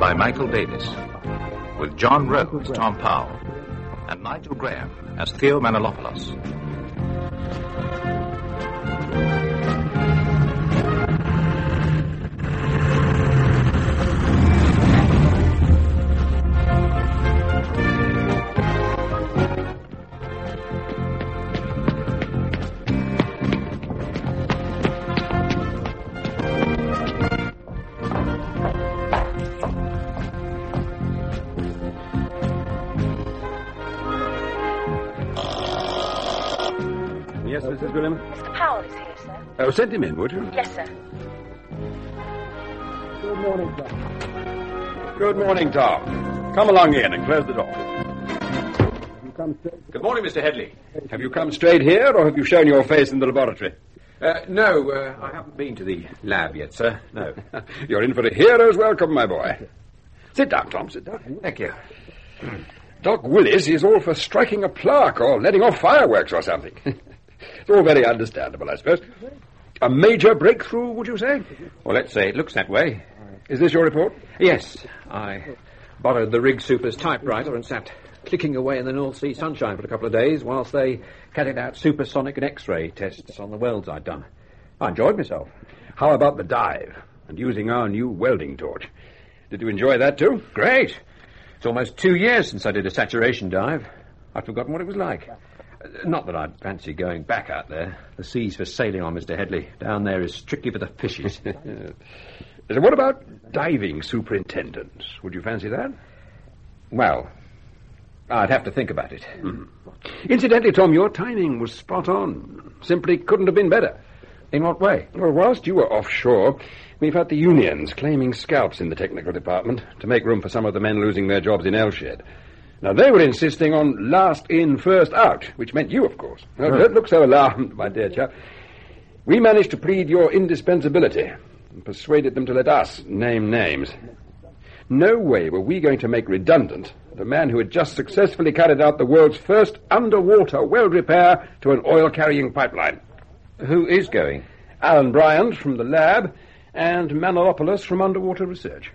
by Michael Davis, with John Rowe as Tom Powell, and Nigel Graham as Theo Manolopoulos. Yes, Mrs. Graham? Mr. Powell is here, sir. Oh, send him in, would you? Yes, sir. Good morning, Tom. Good morning, Tom. Come along in and close the door. Good morning, Mr. Headley. Have you come straight here, or have you shown your face in the laboratory? No, I haven't been to the lab yet, sir. No. You're in for a hero's welcome, my boy. Sit down, Tom, sit down. Thank you. Doc Willis is all for striking a plaque or letting off fireworks or something. It's all very understandable, I suppose. A major breakthrough, would you say? Well, let's say it looks that way. Is this your report? Yes, I borrowed the Rig Super's typewriter and sat clicking away in the North Sea sunshine for a couple of days whilst they carried out supersonic and X-ray tests on the welds I'd done. I enjoyed myself. How about the dive and using our new welding torch? Did you enjoy that too? Great. It's almost 2 years since I did a saturation dive. I'd forgotten what it was like. Not that I'd fancy going back out there. The sea's for sailing on, Mr. Headley. Down there is strictly for the fishes. So what about diving superintendent? Would you fancy that? Well, I'd have to think about it. Incidentally, Tom, your timing was spot on. Simply couldn't have been better. In what way? Well, whilst you were offshore, we've had the unions claiming scalps in the technical department to make room for some of the men losing their jobs in Elshed. Now, they were insisting on last in, first out, which meant you, of course. Now, don't look so alarmed, my dear chap. We managed to plead your indispensability and persuaded them to let us name names. No way were we going to make redundant the man who had just successfully carried out the world's first underwater weld repair to an oil-carrying pipeline. Who is going? Alan Bryant from the lab and Manolopoulos from Underwater Research.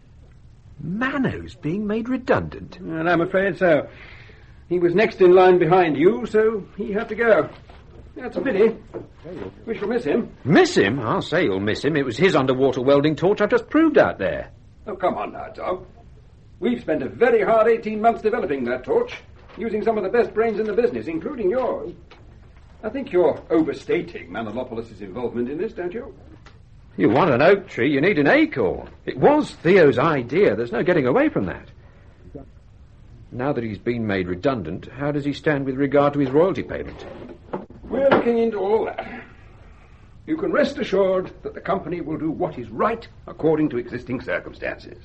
Mano's being made redundant? And I'm afraid so. He was next in line behind you, so he had to go. That's a pity. We shall miss him. Miss him? I'll say you'll miss him. It was his underwater welding torch I've just proved out there. Oh, come on now, Tom. We've spent a very hard 18 months developing that torch, using some of the best brains in the business, including yours. I think you're overstating Manolopoulos' involvement in this, don't you? You want an oak tree, you need an acorn. It was Theo's idea. There's no getting away from that. Now that he's been made redundant, how does he stand with regard to his royalty payment? We're looking into all that. You can rest assured that the company will do what is right according to existing circumstances.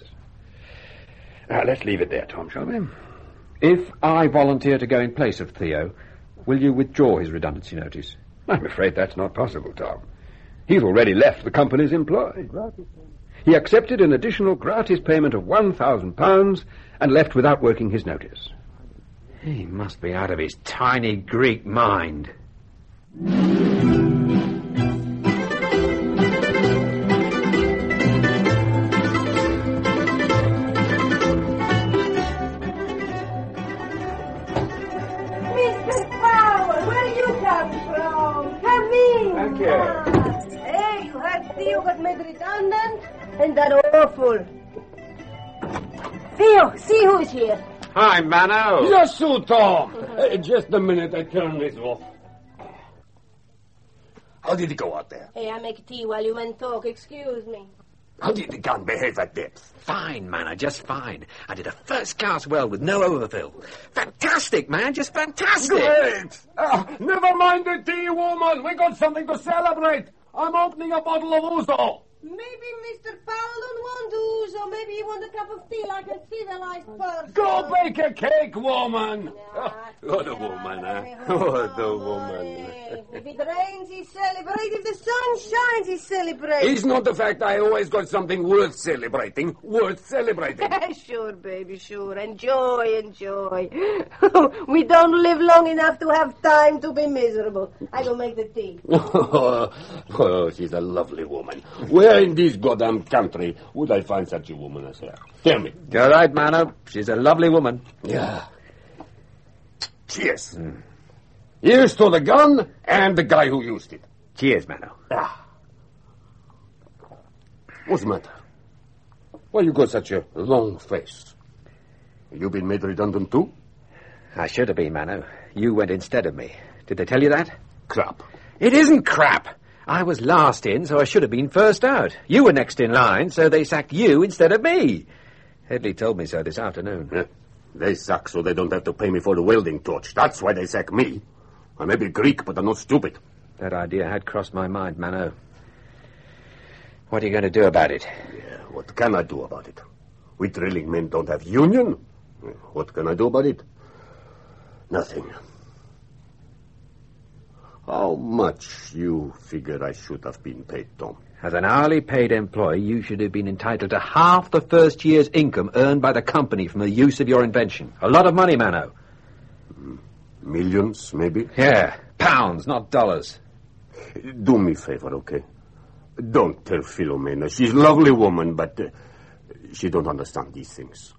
Now, let's leave it there, Tom, shall we? If I volunteer to go in place of Theo, will you withdraw his redundancy notice? I'm afraid that's not possible, Tom. He's already left the company's employ. He accepted an additional gratis payment of £1,000 and left without working his notice. He must be out of his tiny Greek mind. Mr. Powell, where do you come from? Come in. Thank you. Hey, you heard Theo got made redundant? Ain't that awful? Theo, see who's here. Hi, Mano. Yes, sir, Tom. Just a minute, I turn this off. How did it go out there? Hey, I make tea while you men talk. Excuse me. How did the gun behave at depth? Fine, Mano, just fine. I did a first-class weld with no overfill. Fantastic, man, just fantastic. Great! Never mind the tea, woman. We got something to celebrate. I'm opening a bottle of Ouzo. Maybe Mr. Powell don't want to, so maybe you want a cup of tea like a civilized person. Go bake a cake, woman. What a woman, huh? What a woman. If it rains, he celebrates. If the sun shines, he celebrates. It's not the fact I always got something worth celebrating. Worth celebrating. Sure, baby, sure. Enjoy, enjoy. We don't live long enough to have time to be miserable. I go make the tea. Oh, she's a lovely woman. Well, Where in this goddamn country would I find such a woman as her? Tell me. You're right, Mano. She's a lovely woman. Yeah. Cheers. Here's to the gun and the guy who used it. Cheers, Mano. What's the matter? Why you got such a long face? You been made redundant too? I should have been, Mano. You went instead of me. Did they tell you that? Crap. It isn't crap. I was last in, so I should have been first out. You were next in line, so they sacked you instead of me. Headley told me so this afternoon. Yeah. They suck so they don't have to pay me for the welding torch. That's why they sack me. I may be Greek, but I'm not stupid. That idea had crossed my mind, Mano. What are you going to do about it? Yeah, what can I do about it? We drilling men don't have union. What can I do about it? Nothing. How much you figure I should have been paid, Tom? As an hourly paid employee, you should have been entitled to half the first year's income earned by the company from the use of your invention. A lot of money, Mano. Millions, maybe? Yeah, pounds, not dollars. Do me a favor, okay? Don't tell Philomena. She's a lovely woman, but she don't understand these things.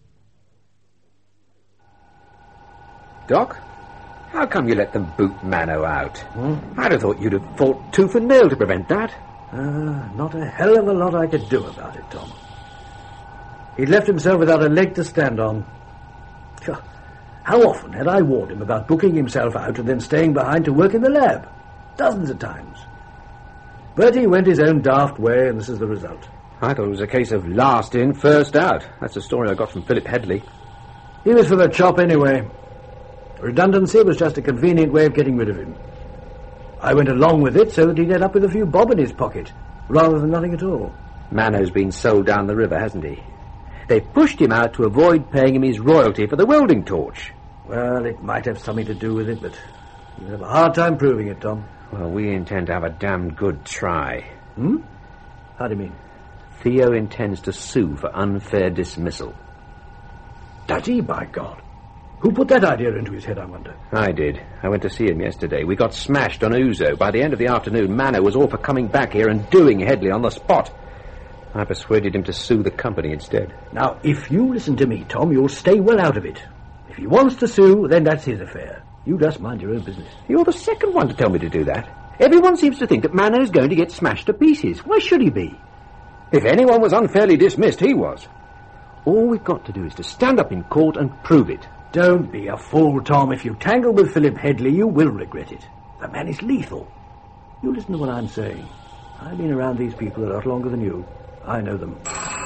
Doc, how come you let them boot Mano out? I'd have thought you'd have fought tooth and nail to prevent that. Not a hell of a lot I could do about it, Tom. He'd left himself without a leg to stand on. Sure. How often had I warned him about booking himself out and then staying behind to work in the lab? Dozens of times. But he went his own daft way, and this is the result. I thought it was a case of last in, first out. That's the story I got from Philip Headley. He was for the chop anyway. Redundancy was just a convenient way of getting rid of him. I went along with it so that he'd end up with a few bob in his pocket, rather than nothing at all. Mano's been sold down the river, hasn't he? They pushed him out to avoid paying him his royalty for the welding torch. Well, it might have something to do with it, but you'll have a hard time proving it, Tom. Well, we intend to have a damned good try. How do you mean? Theo intends to sue for unfair dismissal. Does he, by God? Who put that idea into his head, I wonder? I did. I went to see him yesterday. We got smashed on Ouzo. By the end of the afternoon, Mano was all for coming back here and doing Headley on the spot. I persuaded him to sue the company instead. Now, if you listen to me, Tom, you'll stay well out of it. If he wants to sue, then that's his affair. You just mind your own business. You're the second one to tell me to do that. Everyone seems to think that Mano's going to get smashed to pieces. Why should he be? If anyone was unfairly dismissed, he was. All we've got to do is to stand up in court and prove it. Don't be a fool, Tom. If you tangle with Philip Headley, you will regret it. The man is lethal. You listen to what I'm saying. I've been around these people a lot longer than you. I know them.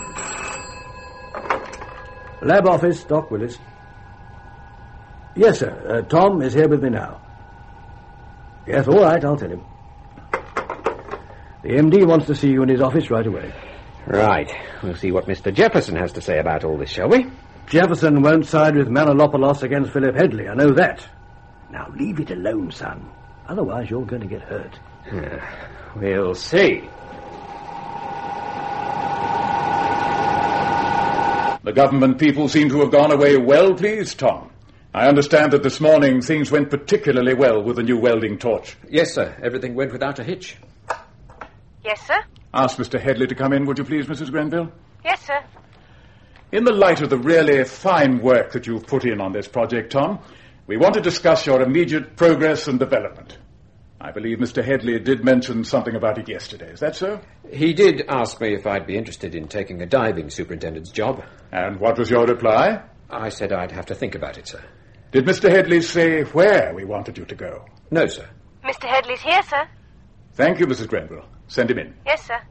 Lab office, Doc Willis. Yes, sir. Tom is here with me now. Yes, all right, I'll tell him. The MD wants to see you in his office right away. Right. We'll see what Mr. Jefferson has to say about all this, shall we? Jefferson won't side with Manolopoulos against Philip Headley, I know that. Now leave it alone, son. Otherwise you're going to get hurt. We'll see. The government people seem to have gone away well pleased, Tom. I understand that this morning things went particularly well with the new welding torch. Yes, sir. Everything went without a hitch. Yes, sir? Ask Mr. Headley to come in, would you please, Mrs. Grenville? Yes, sir. In the light of the really fine work that you've put in on this project, Tom, we want to discuss your immediate progress and development. I believe Mr. Headley did mention something about it yesterday. Is that so? He did ask me if I'd be interested in taking a diving superintendent's job. And what was your reply? I said I'd have to think about it, sir. Did Mr. Headley say where we wanted you to go? No, sir. Mr. Headley's here, sir. Thank you, Mrs. Grenville. Send him in. Yes, sir.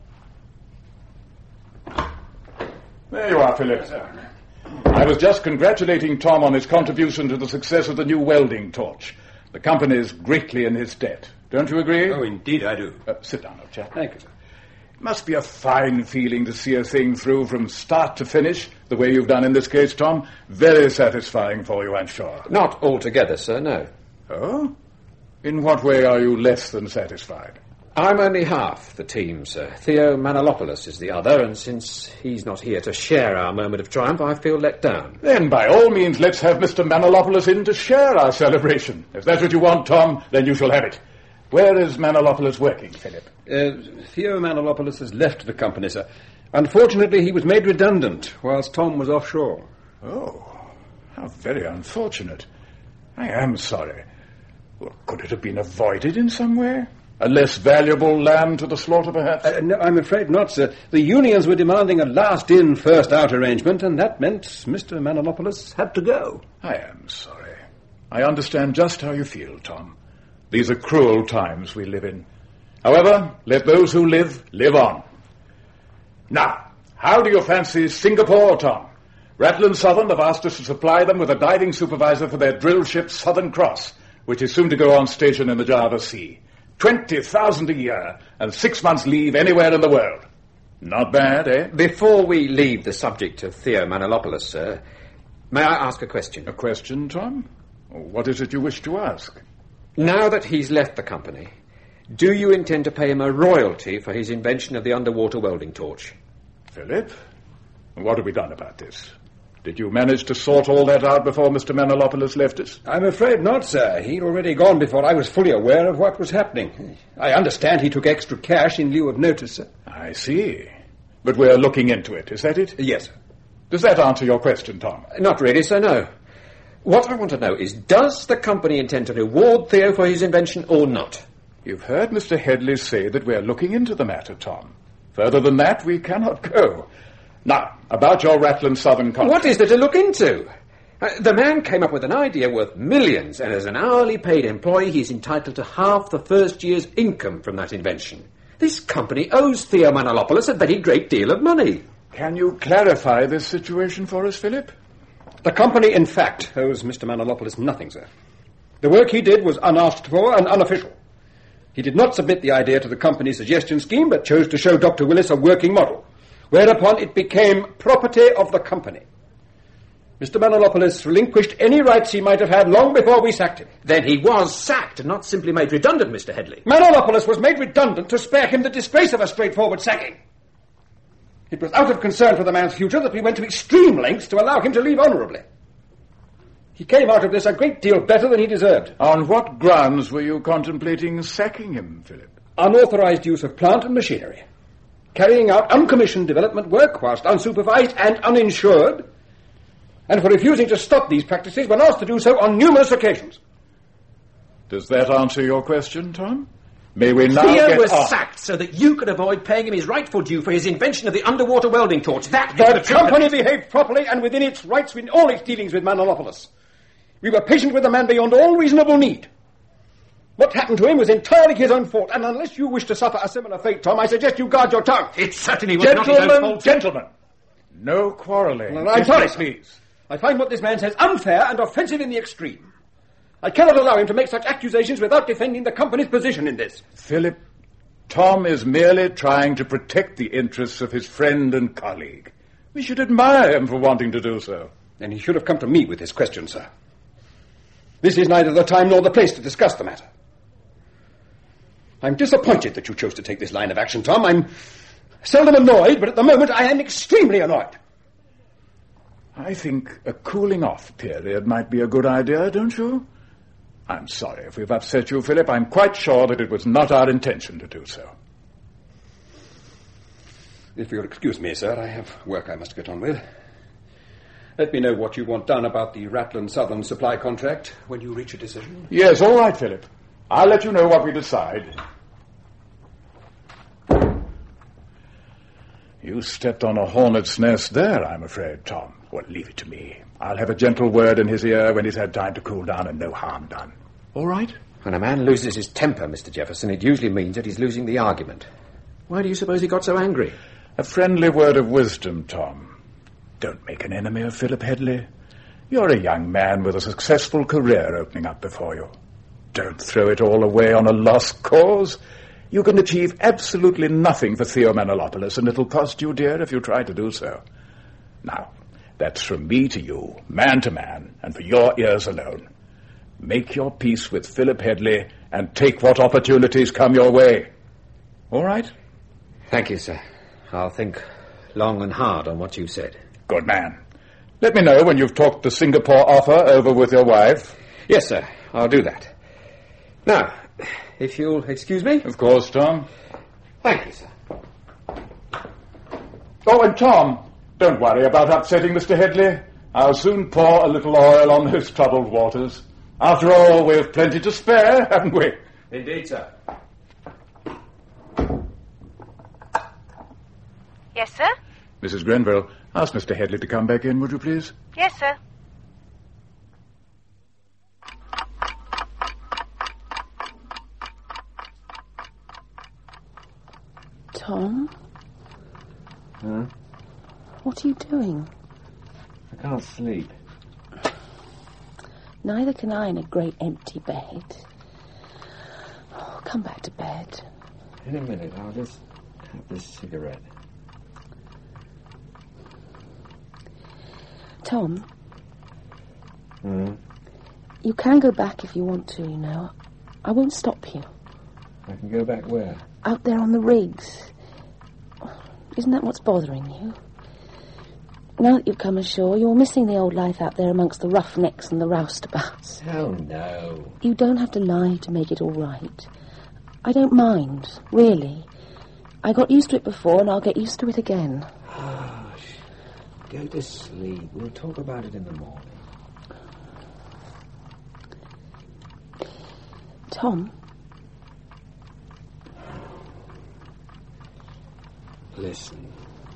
There you are, Philip. I was just congratulating Tom on his contribution to the success of the new welding torch. The company's greatly in his debt. Don't you agree? Oh, indeed I do. Sit down, old chap. Thank you, sir. It must be a fine feeling to see a thing through from start to finish, the way you've done in this case, Tom. Very satisfying for you, I'm sure. Not altogether, sir, no. Oh? In what way are you less than satisfied? I'm only half the team, sir. Theo Manolopoulos is the other, and since he's not here to share our moment of triumph, I feel let down. Then, by all means, let's have Mr. Manolopoulos in to share our celebration. If that's what you want, Tom, then you shall have it. Where is Manolopoulos working, Philip? Theo Manolopoulos has left the company, sir. Unfortunately, he was made redundant whilst Tom was offshore. Oh, how very unfortunate. I am sorry. Well, could it have been avoided in some way? A less valuable lamb to the slaughter, perhaps? No, I'm afraid not, sir. The unions were demanding a last-in, first-out arrangement, and that meant Mr. Manolopoulos had to go. I am sorry. I understand just how you feel, Tom. These are cruel times we live in. However, let those who live, live on. Now, how do you fancy Singapore, Tom? Rattle & Southern have asked us to supply them with a diving supervisor for their drill ship Southern Cross, which is soon to go on station in the Java Sea. 20,000 a year and 6 months leave anywhere in the world. Not bad, eh? Before we leave the subject of Theo Manolopoulos, sir, may I ask a question? A question, Tom? What is it you wish to ask? Now that he's left the company, do you intend to pay him a royalty for his invention of the underwater welding torch? Philip, what have we done about this? Did you manage to sort all that out before Mr. Manolopoulos left us? I'm afraid not, sir. He'd already gone before I was fully aware of what was happening. I understand he took extra cash in lieu of notice, sir. I see. But we're looking into it, is that it? Yes, sir. Does that answer your question, Tom? Not really, sir, no. What I want to know is, does the company intend to reward Theo for his invention or not? You've heard Mr. Headley say that we're looking into the matter, Tom. Further than that, we cannot go. Now, about your Rattle & Southern contract. What is there to look into? The man came up with an idea worth millions, and as an hourly paid employee, he's entitled to half the first year's income from that invention. This company owes Theo Manolopoulos a very great deal of money. Can you clarify this situation for us, Philip? The company, in fact, owes Mr. Manolopoulos nothing, sir. The work he did was unasked for and unofficial. He did not submit the idea to the company's suggestion scheme, but chose to show Dr. Willis a working model, whereupon it became property of the company. Mr. Manolopoulos relinquished any rights he might have had long before we sacked him. Then he was sacked and not simply made redundant, Mr. Headley. Manolopoulos was made redundant to spare him the disgrace of a straightforward sacking. It was out of concern for the man's future that we went to extreme lengths to allow him to leave honourably. He came out of this a great deal better than he deserved. On what grounds were you contemplating sacking him, Philip? Unauthorised use of plant and machinery, carrying out uncommissioned development work whilst unsupervised and uninsured, and for refusing to stop these practices when asked to do so on numerous occasions. Does that answer your question, Tom? May we now Theo get was on? sacked so that you could avoid paying him his rightful due for his invention of the underwater welding torch. That The company behaved properly and within its rights in all its dealings with Manolopoulos. We were patient with the man beyond all reasonable need. What happened to him was entirely his own fault, and unless you wish to suffer a similar fate, Tom, I suggest you guard your tongue. It certainly was not his own fault. Gentlemen, no quarrelling. Well, I'm sorry, please. I find what this man says unfair and offensive in the extreme. I cannot allow him to make such accusations without defending the company's position in this. Philip, Tom is merely trying to protect the interests of his friend and colleague. We should admire him for wanting to do so. Then he should have come to me with his question, sir. This is neither the time nor the place to discuss the matter. I'm disappointed that you chose to take this line of action, Tom. I'm seldom annoyed, but at the moment I am extremely annoyed. I think a cooling-off period might be a good idea, don't you? I'm sorry if we've upset you, Philip. I'm quite sure that it was not our intention to do so. If you'll excuse me, sir, I have work I must get on with. Let me know what you want done about the Rattle & Southern supply contract when you reach a decision. Yes, all right, Philip. I'll let you know what we decide. You stepped on a hornet's nest there, I'm afraid, Tom. Well, leave it to me. I'll have a gentle word in his ear when he's had time to cool down and no harm done. All right? When a man loses his temper, Mr. Jefferson, it usually means that he's losing the argument. Why do you suppose he got so angry? A friendly word of wisdom, Tom. Don't make an enemy of Philip Headley. You're a young man with a successful career opening up before you. Don't throw it all away on a lost cause. You can achieve absolutely nothing for Theo Manolopoulos, and it'll cost you dear if you try to do so. Now, that's from me to you, man to man, and for your ears alone. Make your peace with Philip Headley and take what opportunities come your way. All right? Thank you, sir. I'll think long and hard on what you said. Good man. Let me know when you've talked the Singapore offer over with your wife. Yes, sir. I'll do that. Now, If you'll excuse me. Of course, Tom. Thank you, sir. Oh, and Tom, don't worry about upsetting Mr. Headley. I'll soon pour a little oil on those troubled waters. After all, we've plenty to spare, haven't we? Indeed, sir. Yes, sir? Mrs. Grenville, ask Mr. Headley to come back in, would you please? Yes, sir. Tom? Huh? What are you doing? I can't sleep. Neither can I in a great empty bed. Oh, come back to bed. In a minute, I'll just have this cigarette. Tom? Hmm? You can go back if you want to, you know. I won't stop you. I can go back where? Out there on the rigs. Isn't that what's bothering you? Now that you've come ashore, you're missing the old life out there amongst the roughnecks and the roustabouts. Oh, no. You don't have to lie to make it all right. I don't mind, really. I got used to it before, and I'll get used to it again. Hush. Go to sleep. We'll talk about it in the morning. Tom? Listen.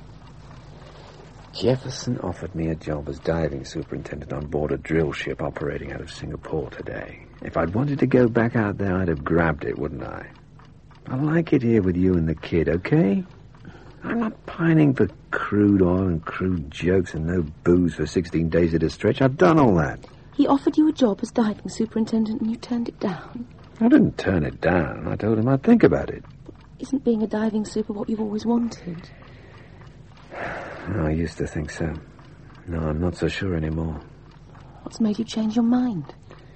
Jefferson offered me a job as diving superintendent on board a drill ship operating out of Singapore today. If I'd wanted to go back out there, I'd have grabbed it, wouldn't I? I like it here with you and the kid, okay? I'm not pining for crude oil and crude jokes and no booze for 16 days at a stretch. I've done all that. He offered you a job as diving superintendent and you turned it down? I didn't turn it down. I told him I'd think about it. Isn't being a diving super what you've always wanted? I used to think so. No, I'm not so sure anymore. What's made you change your mind?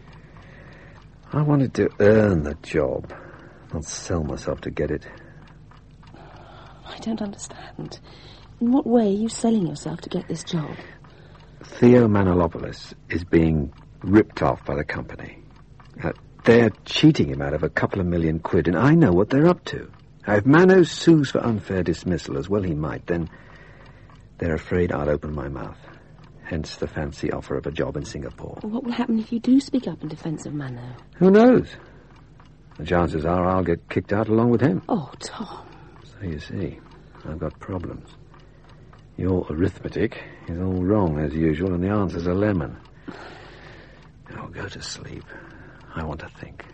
I wanted to earn the job, not sell myself to get it. I don't understand. In what way are you selling yourself to get this job? Theo Manilopoulos is being ripped off by the company. They're cheating him out of a couple of million quid, and I know what they're up to. Now, if Mano sues for unfair dismissal, as well he might, then they're afraid I'll open my mouth. Hence the fancy offer of a job in Singapore. Well, what will happen if you do speak up in defence of Mano? Who knows? The chances are I'll get kicked out along with him. Oh, Tom. So you see, I've got problems. Your arithmetic is all wrong, as usual, and the answer's a lemon. Now go to sleep. I want to think.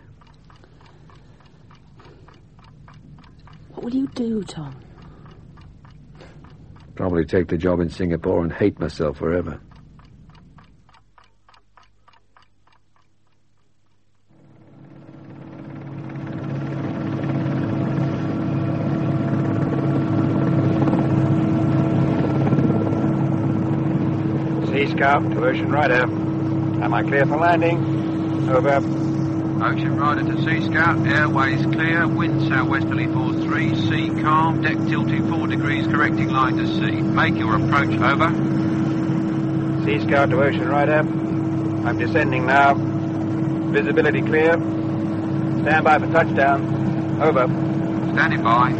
What will you do, Tom? Probably take the job in Singapore and hate myself forever. Sea Scout to Ocean Rider. Am I clear for landing? Over. Ocean Rider to Sea Scout, airways clear, wind southwesterly force 3, sea calm, deck tilting 4 degrees, correcting line to sea. Make your approach, over. Sea Scout to Ocean Rider. I'm descending now. Visibility clear. Stand by for touchdown. Over. Standing by.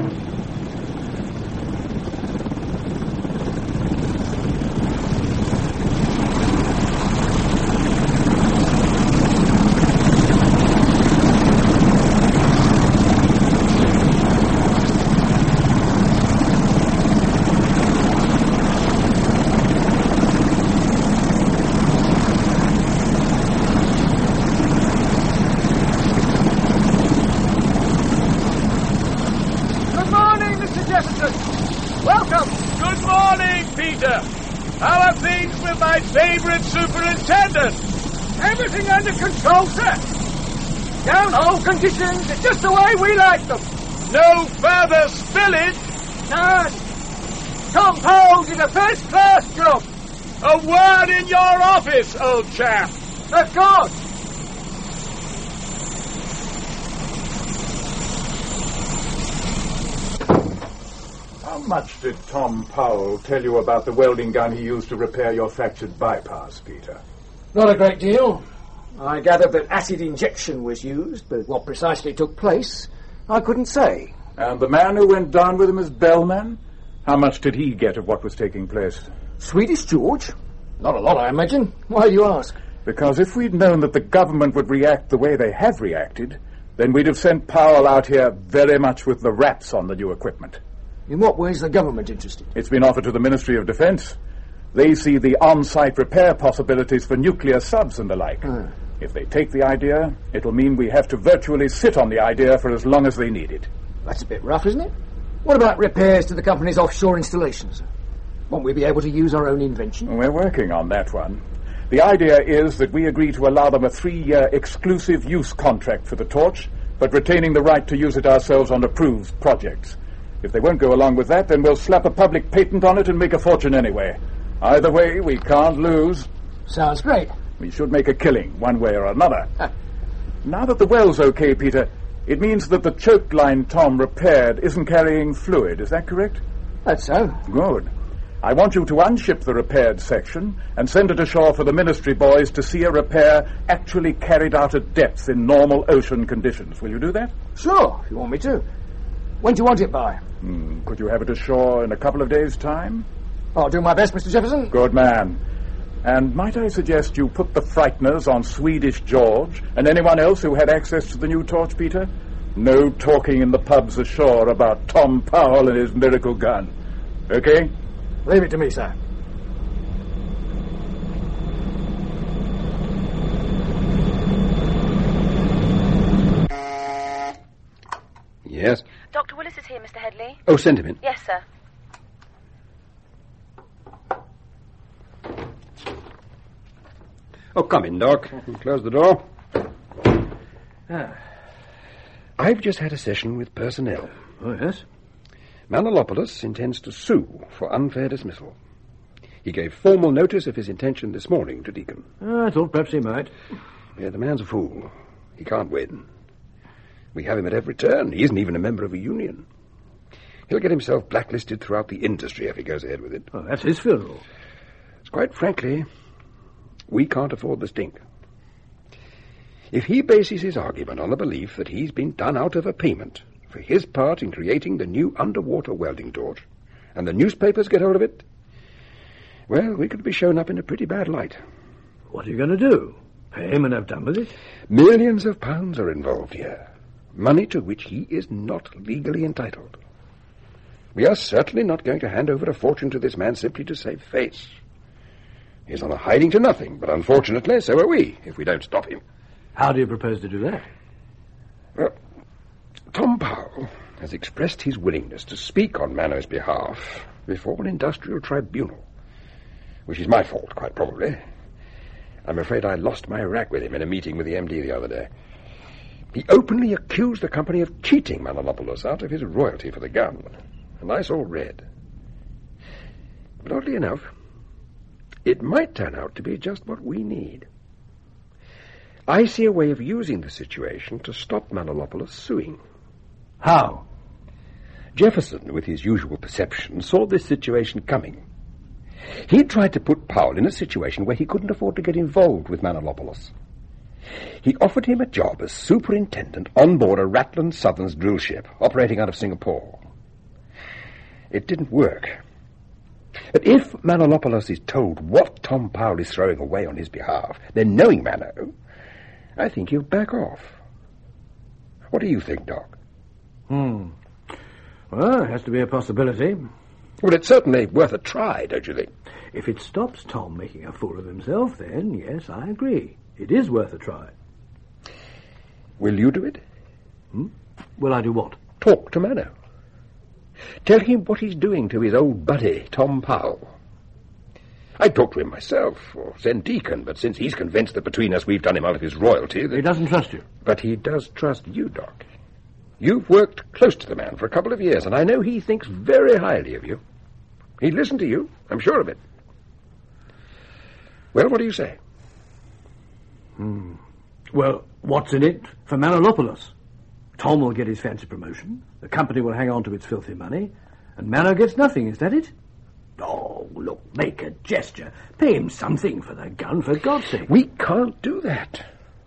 Favorite superintendent. Everything under control, sir. Downhole conditions are just the way we like them. No further spillage. None. Tom Powell did a first-class job. A word in your office, old chap. Of course. How much did Tom Powell tell you about the welding gun he used to repair your fractured bypass, Peter? Not a great deal. I gathered that acid injection was used, but what precisely took place, I couldn't say. And the man who went down with him is Bellman? How much did he get of what was taking place? Swedish George? Not a lot, I imagine. Why do you ask? Because if we'd known that the government would react the way they have reacted, then we'd have sent Powell out here very much with the wraps on the new equipment. In what way is the government interested? It's been offered to the Ministry of Defense. They see the on-site repair possibilities for nuclear subs and the like. If they take the idea, it'll mean we have to virtually sit on the idea for as long as they need it. That's a bit rough, isn't it? What about repairs to the company's offshore installations? Won't we be able to use our own invention? We're working on that one. The idea is that we agree to allow them a 3-year exclusive use contract for the torch, but retaining the right to use it ourselves on approved projects. If they won't go along with that, then we'll slap a public patent on it and make a fortune anyway. Either way, we can't lose. Sounds great. We should make a killing, one way or another. Now that the well's okay, Peter, it means that the choke line Tom repaired isn't carrying fluid. Is that correct? That's so. Good. I want you to unship the repaired section and send it ashore for the ministry boys to see a repair actually carried out at depth in normal ocean conditions. Will you do that? Sure, if you want me to. When do you want it by? Could you have it ashore in a couple of days' time? I'll do my best, Mr. Jefferson. Good man. And might I suggest you put the frighteners on Swedish George and anyone else who had access to the new torch, Peter? No talking in the pubs ashore about Tom Powell and his miracle gun. Okay? Leave it to me, sir. Yes? Dr. Willis is here, Mr. Headley. Oh, send him in. Yes, sir. Oh, come in, Doc. Close the door. I've just had a session with personnel. Oh, yes? Manolopoulos intends to sue for unfair dismissal. He gave formal notice of his intention this morning to Deacon. I thought perhaps he might. Yeah, the man's a fool. He can't win. We have him at every turn. He isn't even a member of a union. He'll get himself blacklisted throughout the industry if he goes ahead with it. Oh, that's his funeral. Quite frankly, we can't afford the stink. If he bases his argument on the belief that he's been done out of a payment for his part in creating the new underwater welding torch, and the newspapers get hold of it, well, we could be shown up in a pretty bad light. What are you going to do? Pay him and have done with it? Millions of pounds are involved here, money to which he is not legally entitled. We are certainly not going to hand over a fortune to this man simply to save face. He's on a hiding to nothing, but unfortunately, so are we, if we don't stop him. How do you propose to do that? Well, Tom Powell has expressed his willingness to speak on Mano's behalf before an industrial tribunal, which is my fault, quite probably. I'm afraid I lost my rag with him in a meeting with the MD the other day. He openly accused the company of cheating Manolopoulos out of his royalty for the gun, and I saw red. But oddly enough, it might turn out to be just what we need. I see a way of using the situation to stop Manolopoulos suing. How? Jefferson, with his usual perception, saw this situation coming. He tried to put Powell in a situation where he couldn't afford to get involved with Manolopoulos. He offered him a job as superintendent on board a Ratland Southerns drill ship operating out of Singapore. It didn't work. But if Manolopoulos is told what Tom Powell is throwing away on his behalf, then knowing Mano, I think he'll back off. What do you think, Doc? Well, it has to be a possibility. Well, it's certainly worth a try, don't you think? If it stops Tom making a fool of himself, then, yes, I agree. It is worth a try. Will you do it? Will I do what? Talk to Mano. Tell him what he's doing to his old buddy, Tom Powell. I'd talk to him myself, or send Deacon, but since he's convinced that between us we've done him out of his royalty... He doesn't trust you. But he does trust you, Doc. You've worked close to the man for a couple of years, and I know he thinks very highly of you. He'd listen to you, I'm sure of it. Well, what do you say? Well, what's in it for Manolopoulos? Tom will get his fancy promotion, the company will hang on to its filthy money, and Mano gets nothing, is that it? Oh, look, make a gesture. Pay him something for the gun, for God's sake. We can't do that.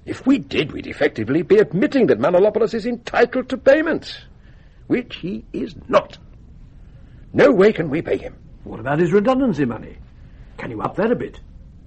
If we did, we'd effectively be admitting that Manolopoulos is entitled to payments, which he is not. No way can we pay him. What about his redundancy money? Can you up that a bit?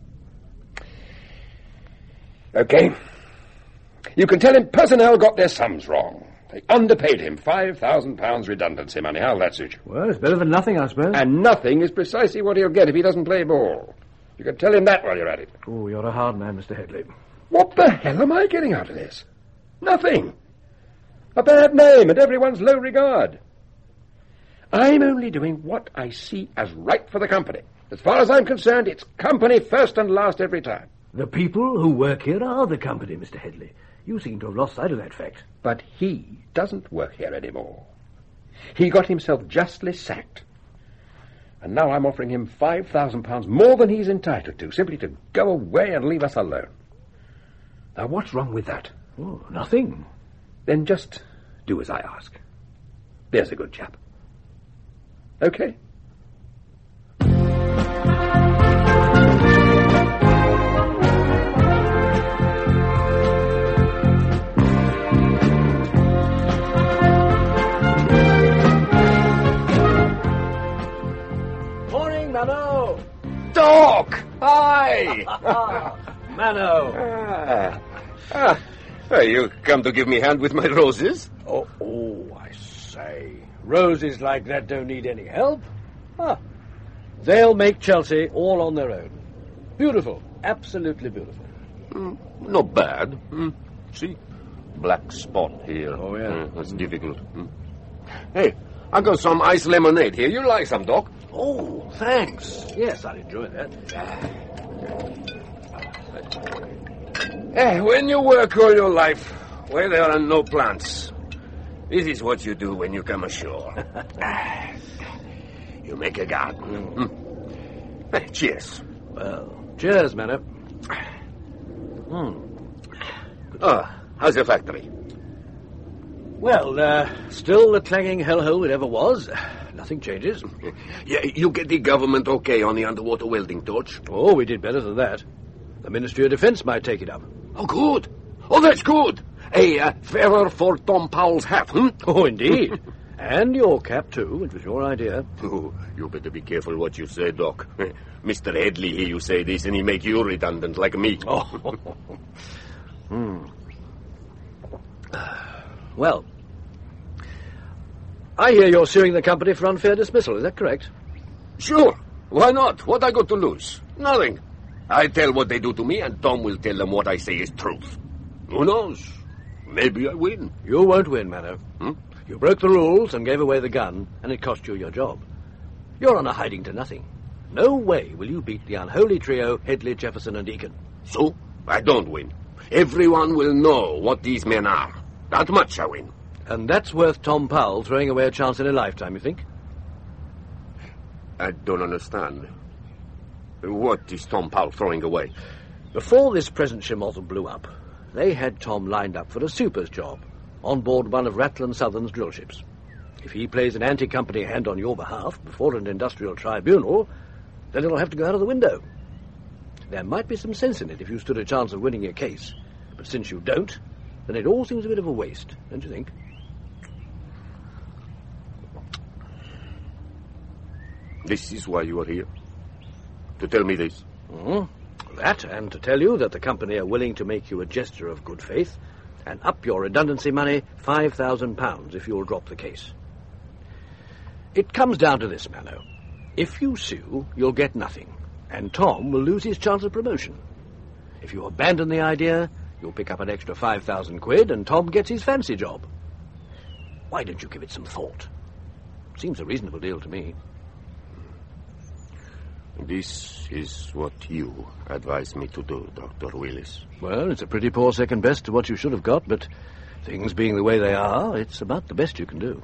Okay. You can tell him personnel got their sums wrong. They underpaid him £5,000 redundancy money. How'll that suit you? Well, it's better than nothing, I suppose. And nothing is precisely what he'll get if he doesn't play ball. You can tell him that while you're at it. Oh, you're a hard man, Mr. Headley. What the hell am I getting out of this? Nothing. A bad name and everyone's low regard. I'm only doing what I see as right for the company. As far as I'm concerned, it's company first and last every time. The people who work here are the company, Mr. Headley. You seem to have lost sight of that fact. But he doesn't work here anymore. He got himself justly sacked. And now I'm offering him £5,000 more than he's entitled to, simply to go away and leave us alone. Now, what's wrong with that? Oh, nothing. Then just do as I ask. There's a good chap. Okay? Morning, Mano. Doc! Hi! Mano. You come to give me a hand with my roses? Oh, I say. Roses like that don't need any help. They'll make Chelsea all on their own. Beautiful. Absolutely beautiful. Not bad. See? Black spot here. Oh, yeah. That's difficult. Hey, I got some iced lemonade here. You like some, Doc? Oh, thanks. Yes, I'd enjoy that. When you work all your life where there are no plants, this is what you do when you come ashore. You make a garden. Cheers. Well, cheers, Mano. How's the factory? Well, still the clanging hellhole it ever was. Nothing changes. Yeah, you get the government okay on the underwater welding torch? Oh, we did better than that. The Ministry of Defence might take it up. Oh, good. Oh, that's good. A feather for Tom Powell's hat, Oh, indeed. And your cap, too, which was your idea. Oh, you better be careful what you say, Doc. Mr. Headley hear you say this and he make you redundant like me. Oh. Well, I hear you're suing the company for unfair dismissal, is that correct? Sure. Why not? What I got to lose? Nothing. I tell what they do to me and Tom will tell them what I say is truth. Who knows? Maybe I win. You won't win, Mano. You broke the rules and gave away the gun, and it cost you your job. You're on a hiding to nothing. No way will you beat the unholy trio, Headley, Jefferson, and Egan. So, I don't win. Everyone will know what these men are. That much I win. And that's worth Tom Powell throwing away a chance in a lifetime, you think? I don't understand. What is Tom Powell throwing away? Before this present Shimozel blew up, they had Tom lined up for a super's job on board one of Rathlin Southern's drill ships. If he plays an anti-company hand on your behalf before an industrial tribunal, then it'll have to go out of the window. There might be some sense in it if you stood a chance of winning your case, but since you don't, then it all seems a bit of a waste, don't you think? This is why you are here? To tell me this? That, and to tell you that the company are willing to make you a gesture of good faith and up your redundancy money £5,000 if you'll drop the case. It comes down to this, Mano. If you sue, you'll get nothing, and Tom will lose his chance of promotion. If you abandon the idea, you'll pick up an extra £5,000 and Tom gets his fancy job. Why don't you give it some thought? Seems a reasonable deal to me. This is what you advise me to do, Dr. Willis. Well, it's a pretty poor second best to what you should have got, but things being the way they are, it's about the best you can do.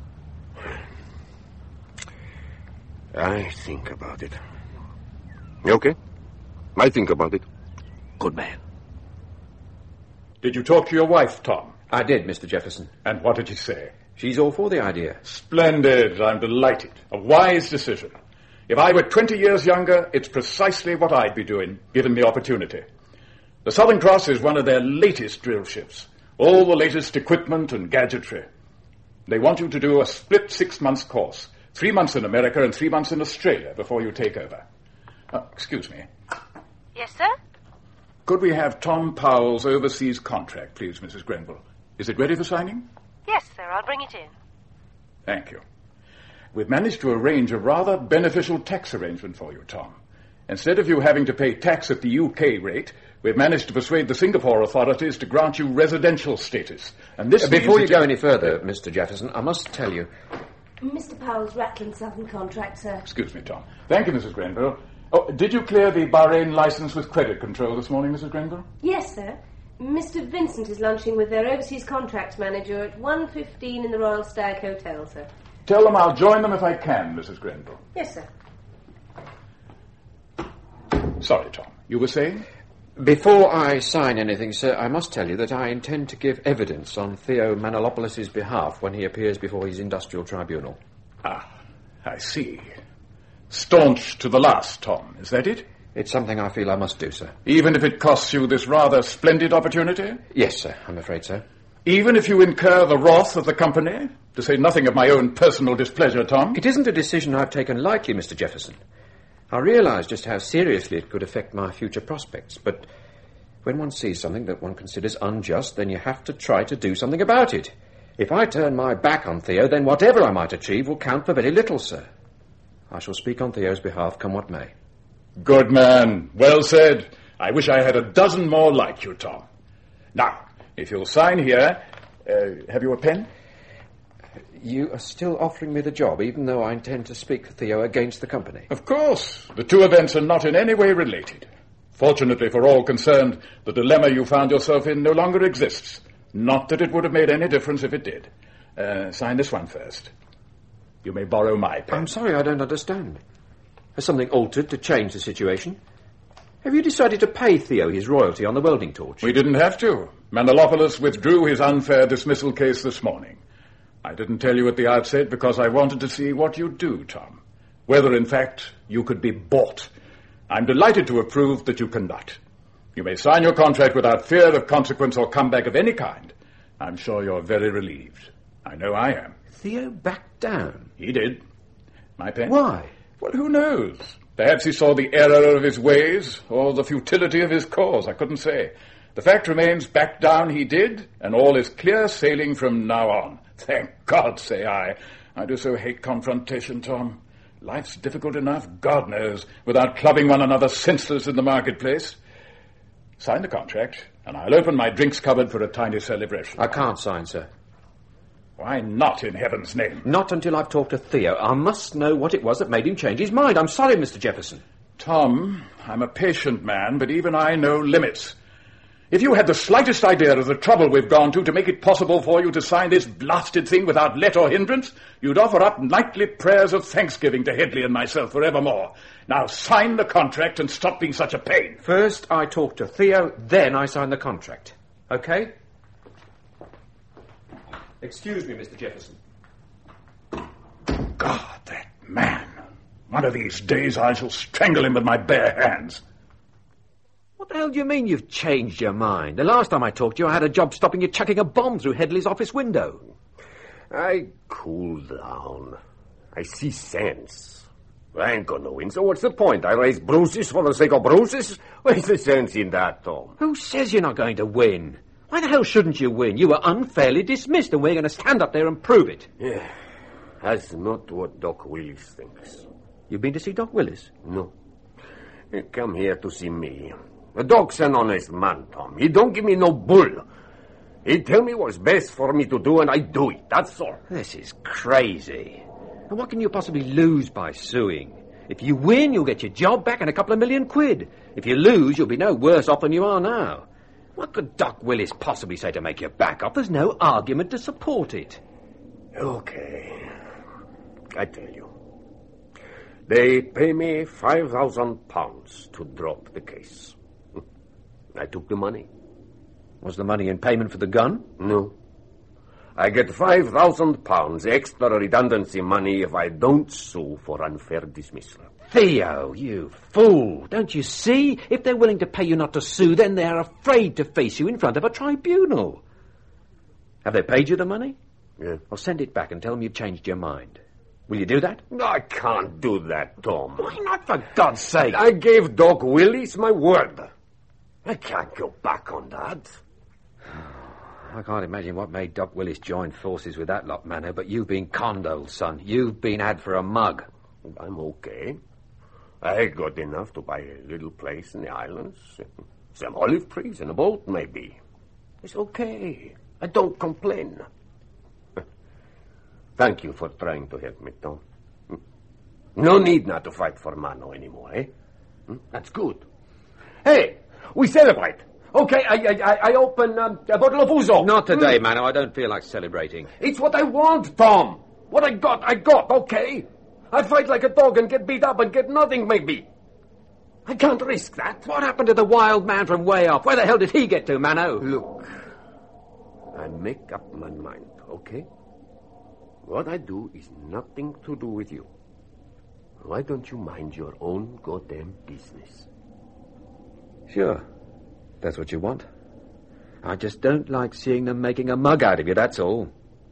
I think about it. Okay. I think about it. Good man. Did you talk to your wife, Tom? I did, Mr. Jefferson. And what did she say? She's all for the idea. Splendid. I'm delighted. A wise decision. If I were 20 years younger, it's precisely what I'd be doing, given the opportunity. The Southern Cross is one of their latest drill ships. All the latest equipment and gadgetry. They want you to do a split 6 months course. 3 months in America and 3 months in Australia before you take over. Excuse me. Yes, sir? Could we have Tom Powell's overseas contract, please, Mrs. Grenville? Is it ready for signing? Yes, sir. I'll bring it in. Thank you. We've managed to arrange a rather beneficial tax arrangement for you, Tom. Instead of you having to pay tax at the UK rate, we've managed to persuade the Singapore authorities to grant you residential status. And this Before you go any further, Mr. Jefferson, I must tell you... Mr. Powell's Ratland Southern contract, sir. Excuse me, Tom. Thank you, Mrs. Grenville. Oh, did you clear the Bahrain license with credit control this morning, Mrs. Grenville? Yes, sir. Mr. Vincent is lunching with their overseas contracts manager at 1:15 in the Royal Stag Hotel, sir. Tell them I'll join them if I can, Mrs. Grenville. Yes, sir. Sorry, Tom. You were saying? Before I sign anything, sir, I must tell you that I intend to give evidence on Theo Manolopoulos's behalf when he appears before his industrial tribunal. Ah, I see. Staunch to the last, Tom. Is that it? It's something I feel I must do, sir. Even if it costs you this rather splendid opportunity? Yes, sir. I'm afraid so. Even if you incur the wrath of the company? To say nothing of my own personal displeasure, Tom? It isn't a decision I've taken lightly, Mr. Jefferson. I realise just how seriously it could affect my future prospects, but when one sees something that one considers unjust, then you have to try to do something about it. If I turn my back on Theo, then whatever I might achieve will count for very little, sir. I shall speak on Theo's behalf, come what may. Good man. Well said. I wish I had a dozen more like you, Tom. Now, if you'll sign here... have you a pen? You are still offering me the job, even though I intend to speak for Theo against the company? Of course. The two events are not in any way related. Fortunately for all concerned, the dilemma you found yourself in no longer exists. Not that it would have made any difference if it did. Sign this one first. You may borrow my pen. I'm sorry, I don't understand. Has something altered to change the situation? Have you decided to pay Theo his royalty on the welding torch? We didn't have to. Manolopoulos withdrew his unfair dismissal case this morning. I didn't tell you at the outset because I wanted to see what you'd do, Tom. Whether, in fact, you could be bought. I'm delighted to have proved that you cannot. You may sign your contract without fear of consequence or comeback of any kind. I'm sure you're very relieved. I know I am. Theo backed down? He did. My pen? Why? Well, who knows? Perhaps he saw the error of his ways or the futility of his cause. I couldn't say. The fact remains, back down he did, and all is clear sailing from now on. Thank God, say I. I do so hate confrontation, Tom. Life's difficult enough, God knows, without clubbing one another senseless in the marketplace. Sign the contract, and I'll open my drinks cupboard for a tiny celebration. I can't sign, sir. Why not, in heaven's name? Not until I've talked to Theo. I must know what it was that made him change his mind. I'm sorry, Mr. Jefferson. Tom, I'm a patient man, but even I know limits. If you had the slightest idea of the trouble we've gone to make it possible for you to sign this blasted thing without let or hindrance, you'd offer up nightly prayers of thanksgiving to Headley and myself forevermore. Now sign the contract and stop being such a pain. First I talk to Theo, then I sign the contract. Okay? Excuse me, Mr. Jefferson. God, that man. One of these days I shall strangle him with my bare hands. What the hell do you mean you've changed your mind? The last time I talked to you, I had a job stopping you chucking a bomb through Headley's office window. I cool down. I see sense. I ain't gonna win, so what's the point? I raise bruises for the sake of bruises? Where's the sense in that, Tom? Who says you're not going to win? Why the hell shouldn't you win? You were unfairly dismissed, and we're going to stand up there and prove it. Yeah, that's not what Doc Willis thinks. You've been to see Doc Willis? No. He come here to see me. The Doc's an honest man, Tom. He don't give me no bull. He tell me what's best for me to do, and I do it. That's all. This is crazy. And what can you possibly lose by suing? If you win, you'll get your job back and a couple of $1 million. If you lose, you'll be no worse off than you are now. What could Doc Willis possibly say to make you back up? There's no argument to support it. Okay. I tell you. They pay me £5,000 to drop the case. I took the money. Was the money in payment for the gun? No. I get £5,000 extra redundancy money if I don't sue for unfair dismissal. Theo, you fool. Don't you see? If they're willing to pay you not to sue, then they're afraid to face you in front of a tribunal. Have they paid you the money? Yeah. Well, send it back and tell them you've changed your mind. Will you do that? I can't do that, Tom. Why not, for God's sake? I gave Doc Willis my word. I can't go back on that. I can't imagine what made Doc Willis join forces with that lot, Mano, but you've been conned, old son. You've been had for a mug. I'm okay. I got enough to buy a little place in the islands. Some olive trees and a boat, maybe. It's okay. I don't complain. Thank you for trying to help me, Tom. No need not to fight for Mano anymore, eh? That's good. Hey, we celebrate. Okay, I open a bottle of Ouzo. Not today, Mano. I don't feel like celebrating. It's what I want, Tom. What I got, okay? I fight like a dog and get beat up and get nothing, maybe. I can't risk that. What happened to the wild man from way off? Where the hell did he get to, Mano? Look, I make up my mind, okay? What I do is nothing to do with you. Why don't you mind your own goddamn business? Sure. That's what you want. I just don't like seeing them making a mug out of you, that's all.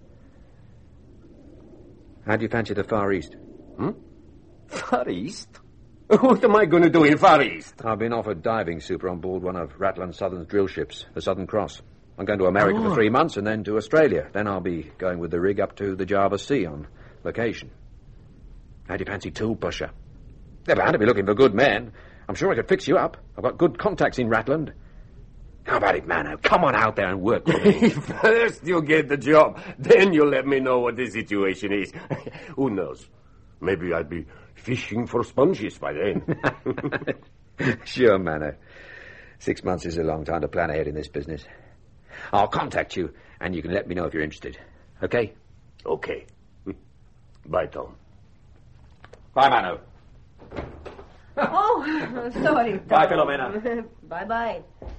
How do you fancy the Far East? Far East? What am I going to do in Far East? I've been offered diving super on board one of Ratland Southern's drill ships, the Southern Cross. I'm going to America for 3 months and then to Australia. Then I'll be going with the rig up to the Java Sea on location. How do you fancy tool pusher? They're bound to be looking for good men. I'm sure I could fix you up. I've got good contacts in Ratland. How about it, Mano? Come on out there and work for me. First you get the job, then you let me know what the situation is. Who knows? Maybe I'll be fishing for sponges by then. Sure, Mano. 6 months is a long time to plan ahead in this business. I'll contact you, and you can let me know if you're interested. Okay? Okay. Bye, Tom. Bye, Mano. Oh, sorry, Tom. Bye, Philomena. Bye-bye.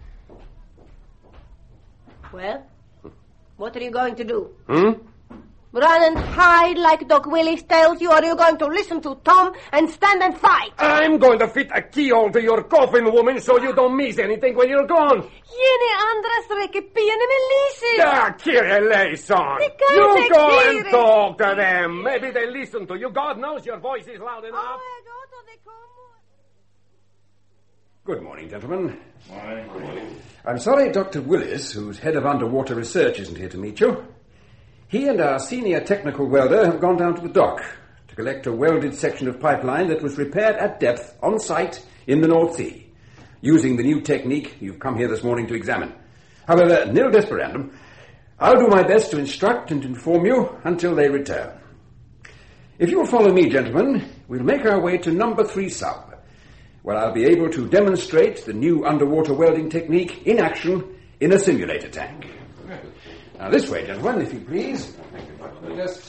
Well, what are you going to do? Run and hide like Doc Willis tells you, or are you going to listen to Tom and stand and fight? I'm going to fit a keyhole to your coffin, woman, so you don't miss anything when you're gone. Jene andras räcker pienen med lyset. Ah, Kirillay, son. You go and talk to them. Maybe they listen to you. God knows your voice is loud enough. Good morning, gentlemen. Morning. I'm sorry Dr. Willis, who's head of underwater research, isn't here to meet you. He and our senior technical welder have gone down to the dock to collect a welded section of pipeline that was repaired at depth on site in the North Sea, using the new technique you've come here this morning to examine. However, nil desperandum, I'll do my best to instruct and inform you until they return. If you'll follow me, gentlemen, we'll make our way to number 3 sub, where I'll be able to demonstrate the new underwater welding technique in action in a simulator tank. Now, this way, gentlemen, if you please. We'll just...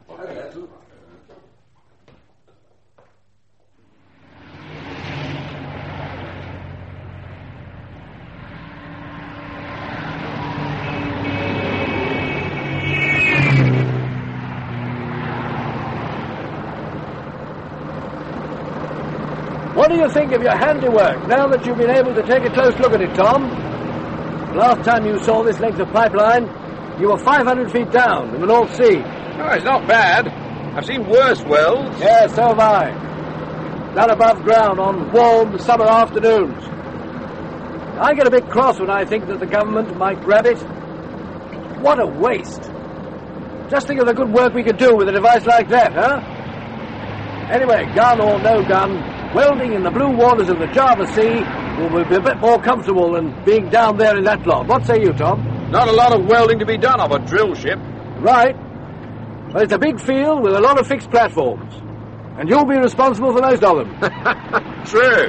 What do you think of your handiwork now that you've been able to take a close look at it, Tom? Last time you saw this length of pipeline, you were 500 feet down in the North Sea. Oh, it's not bad. I've seen worse welds. Yes, so have I. Down above ground on warm summer afternoons. I get a bit cross when I think that the government might grab it. What a waste. Just think of the good work we could do with a device like that, huh? Anyway, gun or no gun, welding in the blue waters of the Java Sea will be a bit more comfortable than being down there in that lot. What say you, Tom? Not a lot of welding to be done off a drill ship. Right. But it's a big field with a lot of fixed platforms. And you'll be responsible for most of them. True.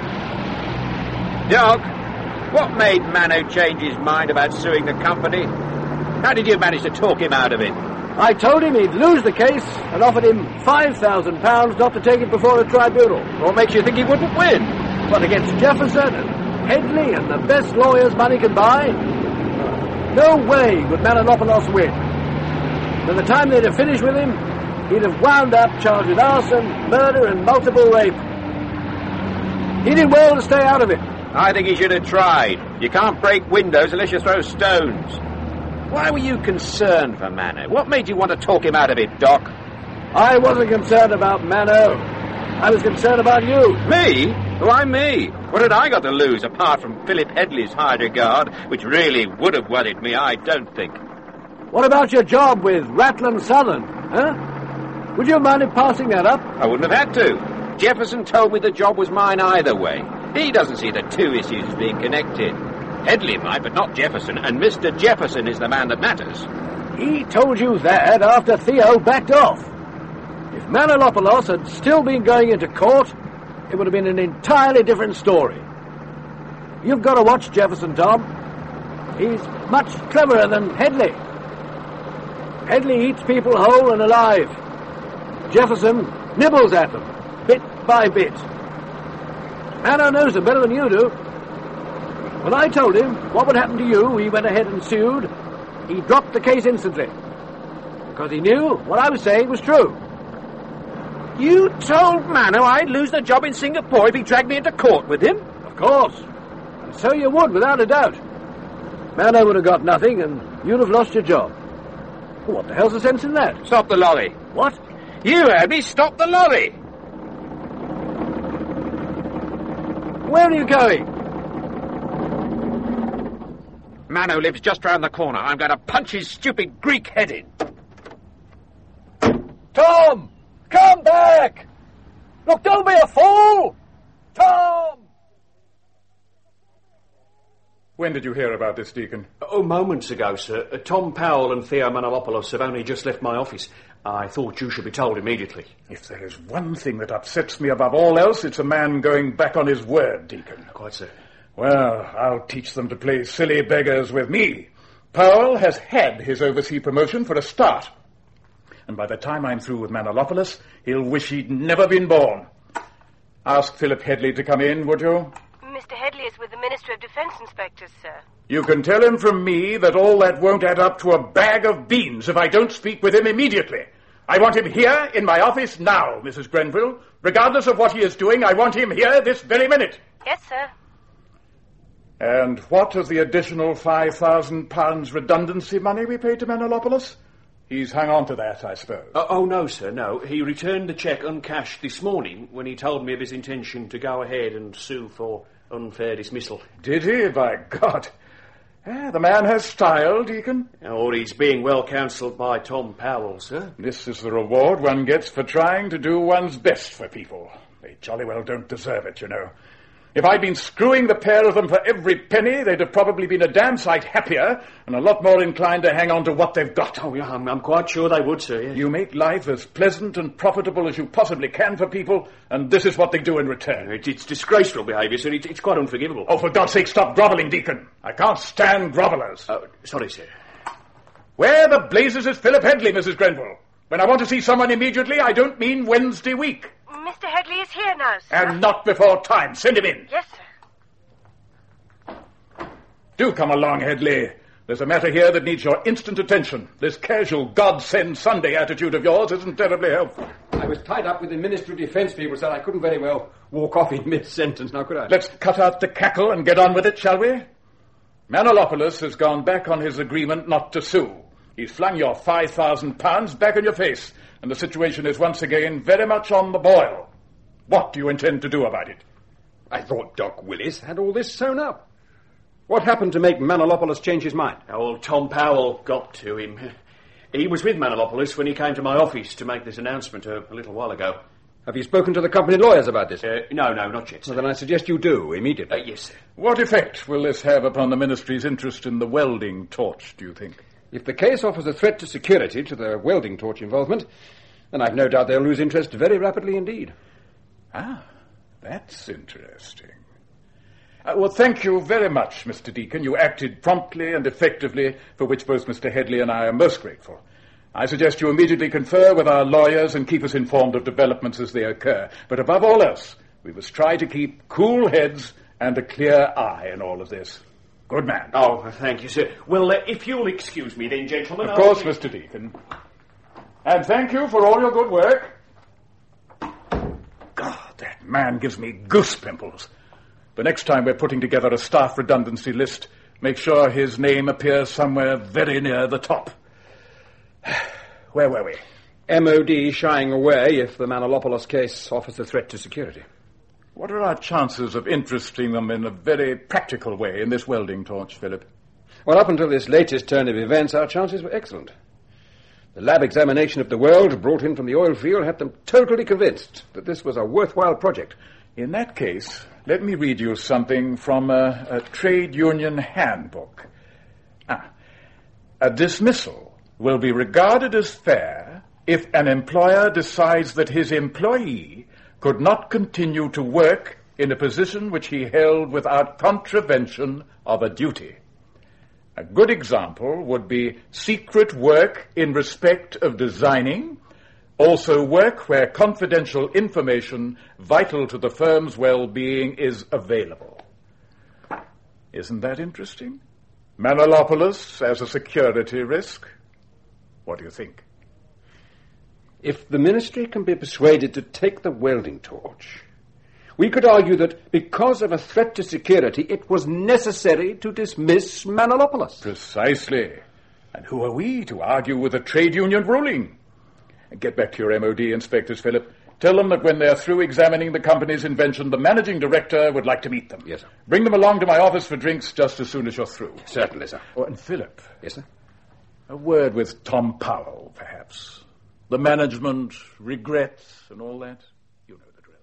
Doc, what made Mano change his mind about suing the company? How did you manage to talk him out of it? I told him he'd lose the case and offered him £5,000 not to take it before a tribunal. What makes you think he wouldn't win? But against Jefferson and Headley and the best lawyers money can buy, no way would Manolopoulos win. By the time they'd have finished with him, he'd have wound up charged with arson, murder and multiple rape. He did well to stay out of it. I think he should have tried. You can't break windows unless you throw stones. Why were you concerned for Mano? What made you want to talk him out of it, Doc? I wasn't concerned about Mano. I was concerned about you. Me? Why me? What had I got to lose, apart from Philip Headley's high regard, which really would have worried me, I don't think. What about your job with Ratland Southern, huh? Would you mind if passing that up? I wouldn't have had to. Jefferson told me the job was mine either way. He doesn't see the two issues as being connected. Headley might, but not Jefferson, and Mr. Jefferson is the man that matters. He told you that after Theo backed off. If Manolopoulos had still been going into court, it would have been an entirely different story. You've got to watch Jefferson, Tom. He's much cleverer than Headley. Headley eats people whole and alive. Jefferson nibbles at them, bit by bit. Mano knows them better than you do. When I told him what would happen to you, he went ahead and sued. He dropped the case instantly. Because he knew what I was saying was true. You told Mano I'd lose the job in Singapore if he dragged me into court with him? Of course. And so you would, without a doubt. Mano would have got nothing, and you'd have lost your job. What the hell's the sense in that? Stop the lorry. What? You heard me. Stop the lorry. Where are you going? Mano lives just round the corner. I'm going to punch his stupid Greek head in. Tom! Come back! Look, don't be a fool! Tom! When did you hear about this, Deacon? Oh, moments ago, sir. Tom Powell and Theo Manolopoulos have only just left my office. I thought you should be told immediately. If there is one thing that upsets me above all else, it's a man going back on his word, Deacon. Quite so. Well, I'll teach them to play silly beggars with me. Powell has had his overseas promotion for a start. And by the time I'm through with Manolopoulos, he'll wish he'd never been born. Ask Philip Headley to come in, would you? Mr. Headley is with the Ministry of Defence inspectors, sir. You can tell him from me that all that won't add up to a bag of beans if I don't speak with him immediately. I want him here in my office now, Mrs. Grenville. Regardless of what he is doing, I want him here this very minute. Yes, sir. And what of the additional £5,000 redundancy money we paid to Manolopoulos? He's hung on to that, I suppose. Oh, no, sir, no. He returned the cheque uncashed this morning when he told me of his intention to go ahead and sue for unfair dismissal. Did he? By God. The man has style, Deacon. Or he's being well counselled by Tom Powell, sir. This is the reward one gets for trying to do one's best for people. They jolly well don't deserve it, you know. If I'd been screwing the pair of them for every penny, they'd have probably been a damn sight happier and a lot more inclined to hang on to what they've got. Oh, yeah, I'm quite sure they would, sir. Yeah. You make life as pleasant and profitable as you possibly can for people, and this is what they do in return. It's disgraceful behaviour, sir. It's quite unforgivable. Oh, for God's sake, stop grovelling, Deacon. I can't stand grovellers. Oh, sorry, sir. Where the blazes is Philip Headley, Mrs. Grenville? When I want to see someone immediately, I don't mean Wednesday week. Mr. Headley is here now, sir. And not before time. Send him in. Yes, sir. Do come along, Headley. There's a matter here that needs your instant attention. This casual God-send Sunday attitude of yours isn't terribly helpful. I was tied up with the Ministry of Defence people, so I couldn't very well walk off in mid-sentence, now could I? Let's cut out the cackle and get on with it, shall we? Manolopoulos has gone back on his agreement not to sue. He's flung your £5,000 back in your face, and the situation is once again very much on the boil. What do you intend to do about it? I thought Doc Willis had all this sewn up. What happened to make Manolopoulos change his mind? Old Tom Powell got to him. He was with Manolopoulos when he came to my office to make this announcement a little while ago. Have you spoken to the company lawyers about this? No, not yet, sir. Well, then I suggest you do, immediately. Yes, sir. What effect will this have upon the Ministry's interest in the welding torch, do you think? If the case offers a threat to security to the welding torch involvement, then I've no doubt they'll lose interest very rapidly indeed. Ah, that's interesting. Well, thank you very much, Mr. Deacon. You acted promptly and effectively, for which both Mr. Headley and I are most grateful. I suggest you immediately confer with our lawyers and keep us informed of developments as they occur. But above all else, we must try to keep cool heads and a clear eye in all of this. Good man. Oh, thank you, sir. Well, if you'll excuse me then, gentlemen... Of course, Mr. Deacon. And thank you for all your good work. God, that man gives me goose pimples. The next time we're putting together a staff redundancy list, make sure his name appears somewhere very near the top. Where were we? MOD shying away if the Manolopoulos case offers a threat to security. What are our chances of interesting them in a very practical way in this welding torch, Philip? Well, up until this latest turn of events, our chances were excellent. The lab examination of the weld brought in from the oil field had them totally convinced that this was a worthwhile project. In that case, let me read you something from a trade union handbook. A dismissal will be regarded as fair if an employer decides that his employee could not continue to work in a position which he held without contravention of a duty. A good example would be secret work in respect of designing, also work where confidential information vital to the firm's well-being is available. Isn't that interesting? Manolopoulos as a security risk? What do you think? If the ministry can be persuaded to take the welding torch, we could argue that because of a threat to security, it was necessary to dismiss Manolopoulos. Precisely. And who are we to argue with a trade union ruling? Get back to your MOD inspectors, Philip. Tell them that when they're through examining the company's invention, the managing director would like to meet them. Yes, sir. Bring them along to my office for drinks just as soon as you're through. Certainly, sir. Oh, and Philip. Yes, sir? A word with Tom Powell, perhaps. The management, regrets, and all that. You know the drill.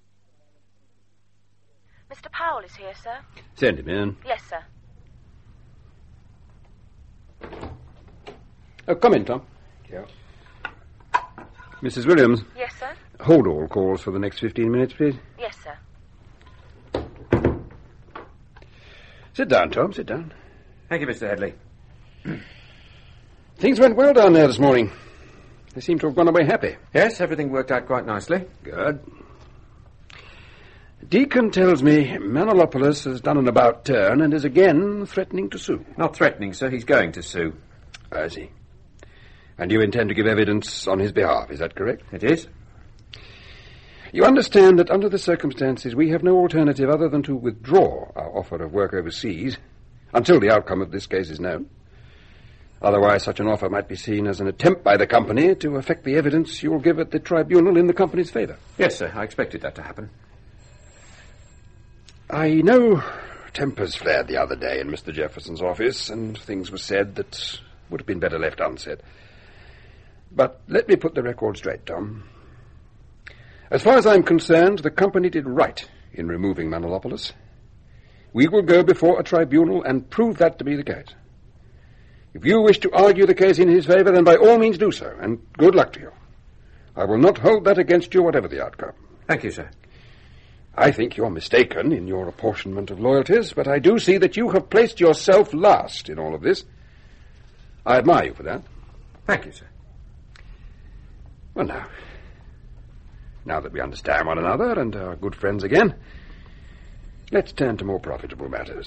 Mr. Powell is here, sir. Send him in. Yes, sir. Oh, come in, Tom. Yeah. Mrs. Williams. Yes, sir. Hold all calls for the next 15 minutes, please. Yes, sir. Sit down, Tom, sit down. Thank you, Mr. Headley. Things went well down there this morning. They seem to have gone away happy. Yes, everything worked out quite nicely. Good. Deacon tells me Manolopoulos has done an about-turn and is again threatening to sue. Not threatening, sir. He's going to sue. I see. And you intend to give evidence on his behalf, is that correct? It is. You understand that under the circumstances we have no alternative other than to withdraw our offer of work overseas until the outcome of this case is known. Otherwise, such an offer might be seen as an attempt by the company to affect the evidence you will give at the tribunal in the company's favour. Yes, sir. I expected that to happen. I know tempers flared the other day in Mr. Jefferson's office, and things were said that would have been better left unsaid. But let me put the record straight, Tom. As far as I'm concerned, the company did right in removing Manolopoulos. We will go before a tribunal and prove that to be the case. If you wish to argue the case in his favour, then by all means do so, and good luck to you. I will not hold that against you, whatever the outcome. Thank you, sir. I think you're mistaken in your apportionment of loyalties, but I do see that you have placed yourself last in all of this. I admire you for that. Thank you, sir. Well, now that we understand one another and are good friends again, let's turn to more profitable matters.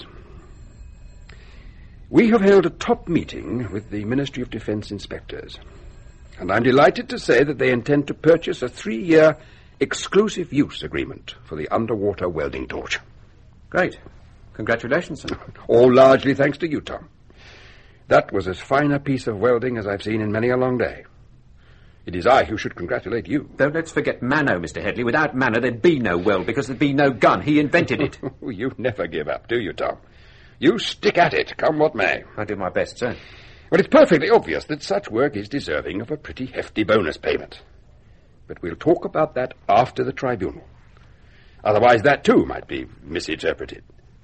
We have held a top meeting with the Ministry of Defence inspectors, and I'm delighted to say that they intend to purchase a 3-year exclusive use agreement for the underwater welding torch. Great. Congratulations, sir. All largely thanks to you, Tom. That was as fine a piece of welding as I've seen in many a long day. It is I who should congratulate you. Don't let's forget Mano, Mr. Headley. Without Mano, there'd be no weld because there'd be no gun. He invented it. You never give up, do you, Tom? You stick at it, come what may. I do my best, sir. Well, it's perfectly obvious that such work is deserving of a pretty hefty bonus payment. But we'll talk about that after the tribunal. Otherwise, that too might be misinterpreted.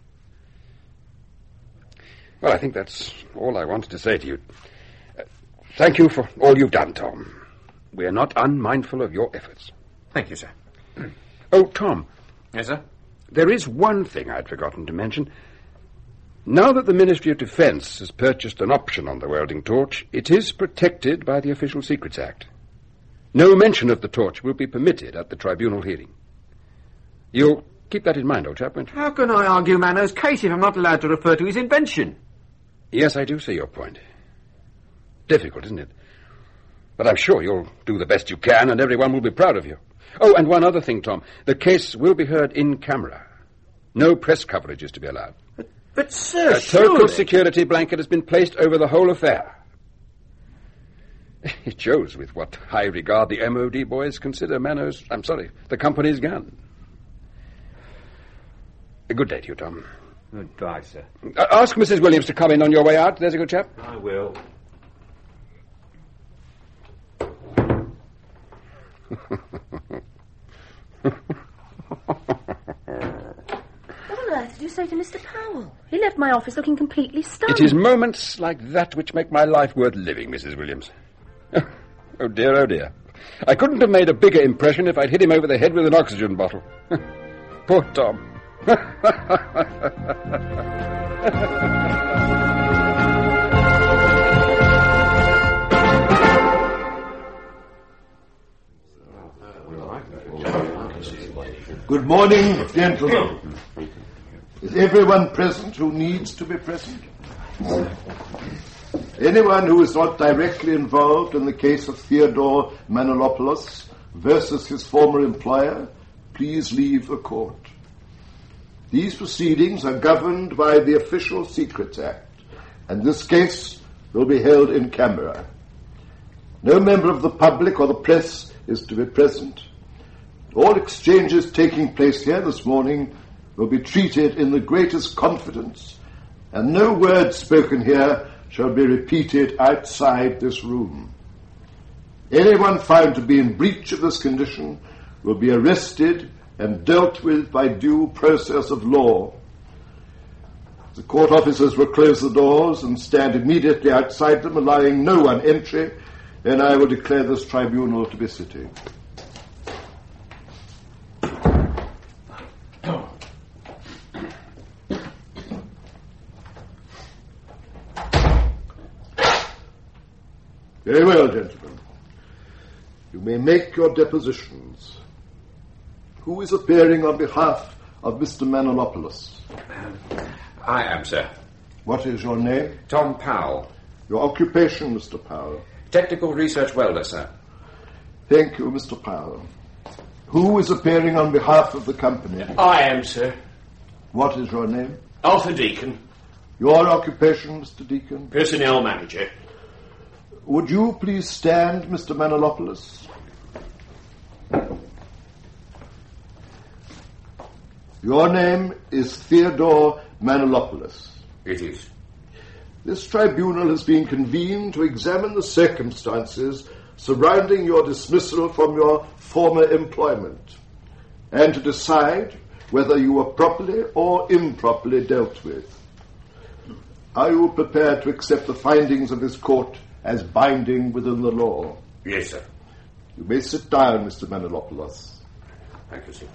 Well, I think that's all I wanted to say to you. Thank you for all you've done, Tom. We're not unmindful of your efforts. Thank you, sir. Oh, Tom. Yes, sir? There is one thing I'd forgotten to mention. Now that the Ministry of Defence has purchased an option on the welding torch, it is protected by the Official Secrets Act. No mention of the torch will be permitted at the tribunal hearing. You'll keep that in mind, old chap, won't you? How can I argue Mano's case if I'm not allowed to refer to his invention? Yes, I do see your point. Difficult, isn't it? But I'm sure you'll do the best you can, and everyone will be proud of you. Oh, and one other thing, Tom. The case will be heard in camera. No press coverage is to be allowed. But sir, a total security blanket has been placed over the whole affair. It shows with what high regard the MOD boys consider the company's gun. A good day to you, Tom. Goodbye, sir. Ask Mrs. Williams to come in on your way out. There's a good chap. I will. What on earth did you say to Mr. Powell? He left my office looking completely stunned. It is moments like that which make my life worth living, Mrs. Williams. Oh, dear, oh, dear. I couldn't have made a bigger impression if I'd hit him over the head with an oxygen bottle. Poor Tom. Good morning, gentlemen. Is everyone present who needs to be present? Anyone who is not directly involved in the case of Theodore Manolopoulos versus his former employer, please leave the court. These proceedings are governed by the Official Secrets Act, and this case will be held in camera. No member of the public or the press is to be present. All exchanges taking place here this morning will be treated in the greatest confidence, and no words spoken here shall be repeated outside this room. Anyone found to be in breach of this condition will be arrested and dealt with by due process of law. The court officers will close the doors and stand immediately outside them, allowing no one entry, and I will declare this tribunal to be sitting. Very well, gentlemen. You may make your depositions. Who is appearing on behalf of Mr. Manolopoulos? I am, sir. What is your name? Tom Powell. Your occupation, Mr. Powell? Technical research welder, sir. Thank you, Mr. Powell. Who is appearing on behalf of the company? I am, sir. What is your name? Arthur Deacon. Your occupation, Mr. Deacon? Personnel manager. Would you please stand, Mr. Manolopoulos? Your name is Theodore Manolopoulos. It is. This tribunal has been convened to examine the circumstances surrounding your dismissal from your former employment and to decide whether you were properly or improperly dealt with. Are you prepared to accept the findings of this court as binding within the law? Yes, sir. You may sit down, Mr. Manolopoulos. Thank you, sir.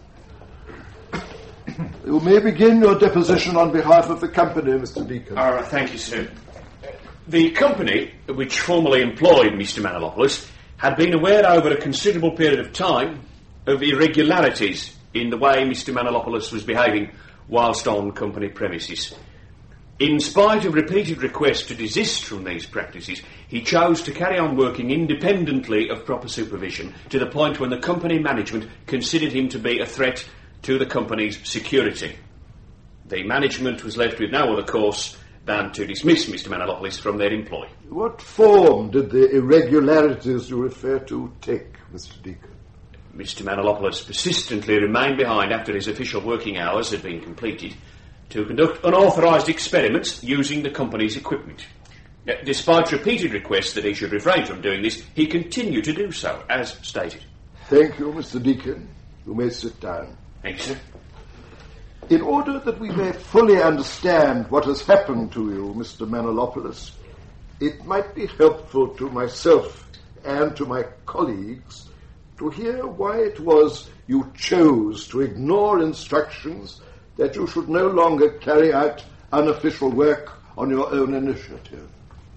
You may begin your deposition on behalf of the company, Mr. Deacon. Thank you, sir. The company, which formerly employed Mr. Manolopoulos, had been aware over a considerable period of time of irregularities in the way Mr. Manolopoulos was behaving whilst on company premises. In spite of repeated requests to desist from these practices, he chose to carry on working independently of proper supervision to the point when the company management considered him to be a threat to the company's security. The management was left with no other course than to dismiss Mr. Manolopoulos from their employ. What form did the irregularities you refer to take, Mr. Deacon? Mr. Manolopoulos persistently remained behind after his official working hours had been completed to conduct unauthorised experiments using the company's equipment. Despite repeated requests that he should refrain from doing this, he continued to do so, as stated. Thank you, Mr. Deacon. You may sit down. Thank you, sir. In order that we may fully understand what has happened to you, Mr. Manolopoulos, it might be helpful to myself and to my colleagues to hear why it was you chose to ignore instructions that you should no longer carry out unofficial work on your own initiative.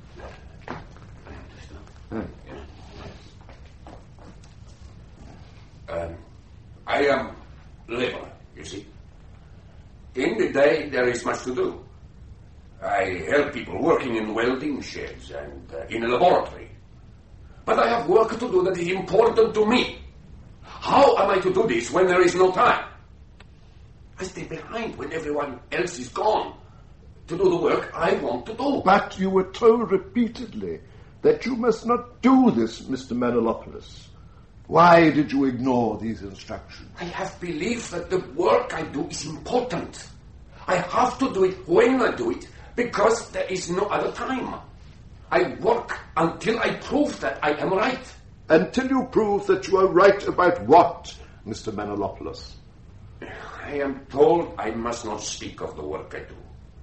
I am labor, you see. In the day, there is much to do. I help people working in welding sheds and in a laboratory. But I have work to do that is important to me. How am I to do this when there is no time? I stay behind when everyone else is gone to do the work I want to do. But you were told repeatedly that you must not do this, Mr. Manalopoulos. Why did you ignore these instructions? I have believed that the work I do is important. I have to do it when I do it, because there is no other time. I work until I prove that I am right. Until you prove that you are right about what, Mr. Manalopoulos? I am told I must not speak of the work I do.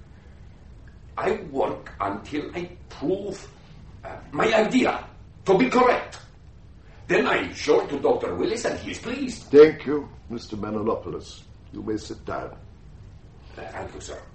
I work until I prove my idea to be correct. Then I show it to Dr. Willis and he is pleased. Thank you, Mr. Manalopoulos. You may sit down. Thank you, sir.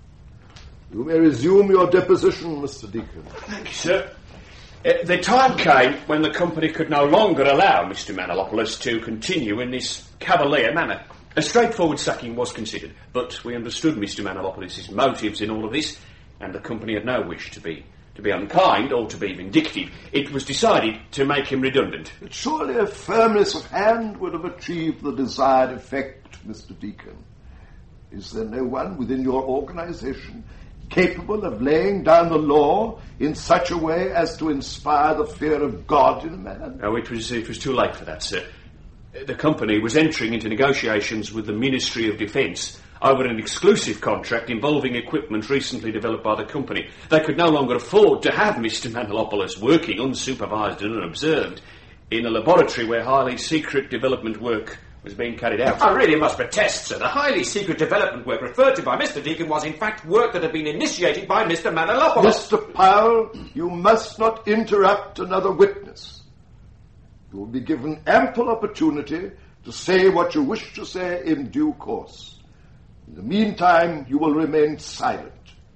You may resume your deposition, Mr. Deacon. Thank you, sir. The time came when the company could no longer allow Mr. Manalopoulos to continue in this cavalier manner. A straightforward sacking was considered, but we understood Mr. Manalopoulos' motives in all of this, and the company had no wish to be unkind or to be vindictive. It was decided to make him redundant. But surely a firmness of hand would have achieved the desired effect, Mr. Deacon. Is there no one within your organization capable of laying down the law in such a way as to inspire the fear of God in a man? No, it was too late for that, sir. The company was entering into negotiations with the Ministry of Defence over an exclusive contract involving equipment recently developed by the company. They could no longer afford to have Mr. Manalopoulos working unsupervised and unobserved in a laboratory where highly secret development work was being carried out. I really must protest, sir. The highly secret development work referred to by Mr. Deacon was in fact work that had been initiated by Mr. Manalopoulos. Mr. Powell, you must not interrupt another witness. You will be given ample opportunity to say what you wish to say in due course. In the meantime, you will remain silent.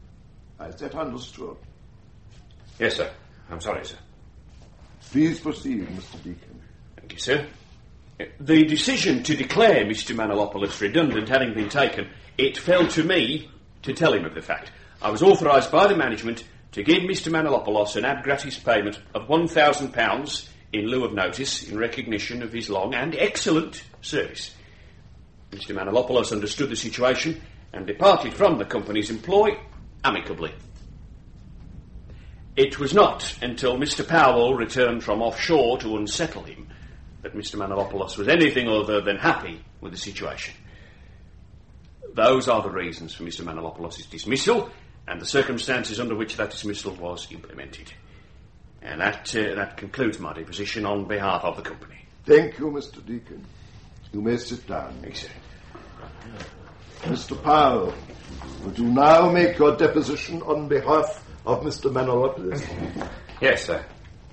Is that understood? Yes, sir. I'm sorry, sir. Please proceed, Mr. Deacon. Thank you, sir. The decision to declare Mr. Manalopoulos redundant having been taken, it fell to me to tell him of the fact. I was authorised by the management to give Mr. Manalopoulos an ab gratis payment of £1,000 in lieu of notice in recognition of his long and excellent service. Mr. Manalopoulos understood the situation and departed from the company's employ amicably. It was not until Mr. Powell returned from offshore to unsettle him that Mr. Manalopoulos was anything other than happy with the situation. Those are the reasons for Mr. Manalopoulos' dismissal and the circumstances under which that dismissal was implemented. And that concludes my deposition on behalf of the company. Thank you, Mr. Deacon. You may sit down. Thanks, sir. Mr. Powell, would you now make your deposition on behalf of Mr. Manalopoulos? Yes, sir.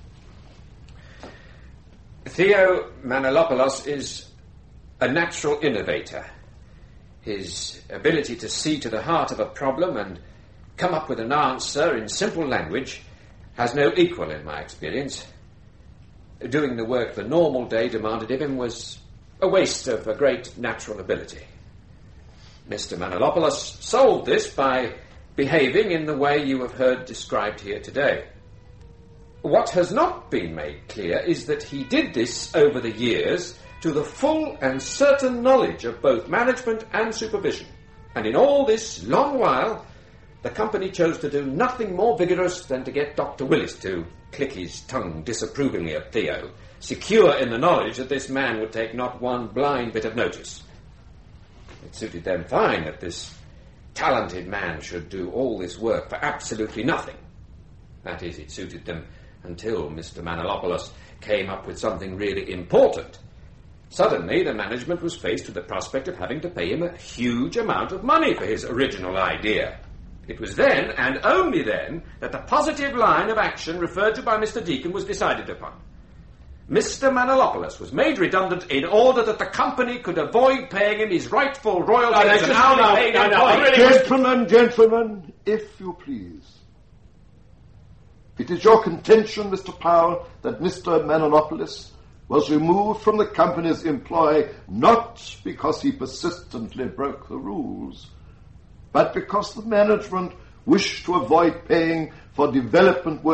Theo Manalopoulos is a natural innovator. His ability to see to the heart of a problem and come up with an answer in simple language has no equal in my experience. Doing the work the normal day demanded of him was a waste of a great natural ability. Mr. Manalopoulos solved this by behaving in the way you have heard described here today. What has not been made clear is that he did this over the years to the full and certain knowledge of both management and supervision. And in all this long while, the company chose to do nothing more vigorous than to get Dr. Willis to click his tongue disapprovingly at Theo, secure in the knowledge that this man would take not one blind bit of notice. It suited them fine that this talented man should do all this work for absolutely nothing. That is, it suited them until Mr. Manalopoulos came up with something really important. Suddenly, the management was faced with the prospect of having to pay him a huge amount of money for his original idea. It was then, and only then, that the positive line of action referred to by Mr. Deacon was decided upon. Mr. Manalopoulos was made redundant in order that the company could avoid paying him his rightful royalties as an hourly paid employee. Gentlemen, if you please. It is your contention, Mr. Powell, that Mr. Manalopoulos was removed from the company's employ not because he persistently broke the rules, but because the management wished to avoid paying for development work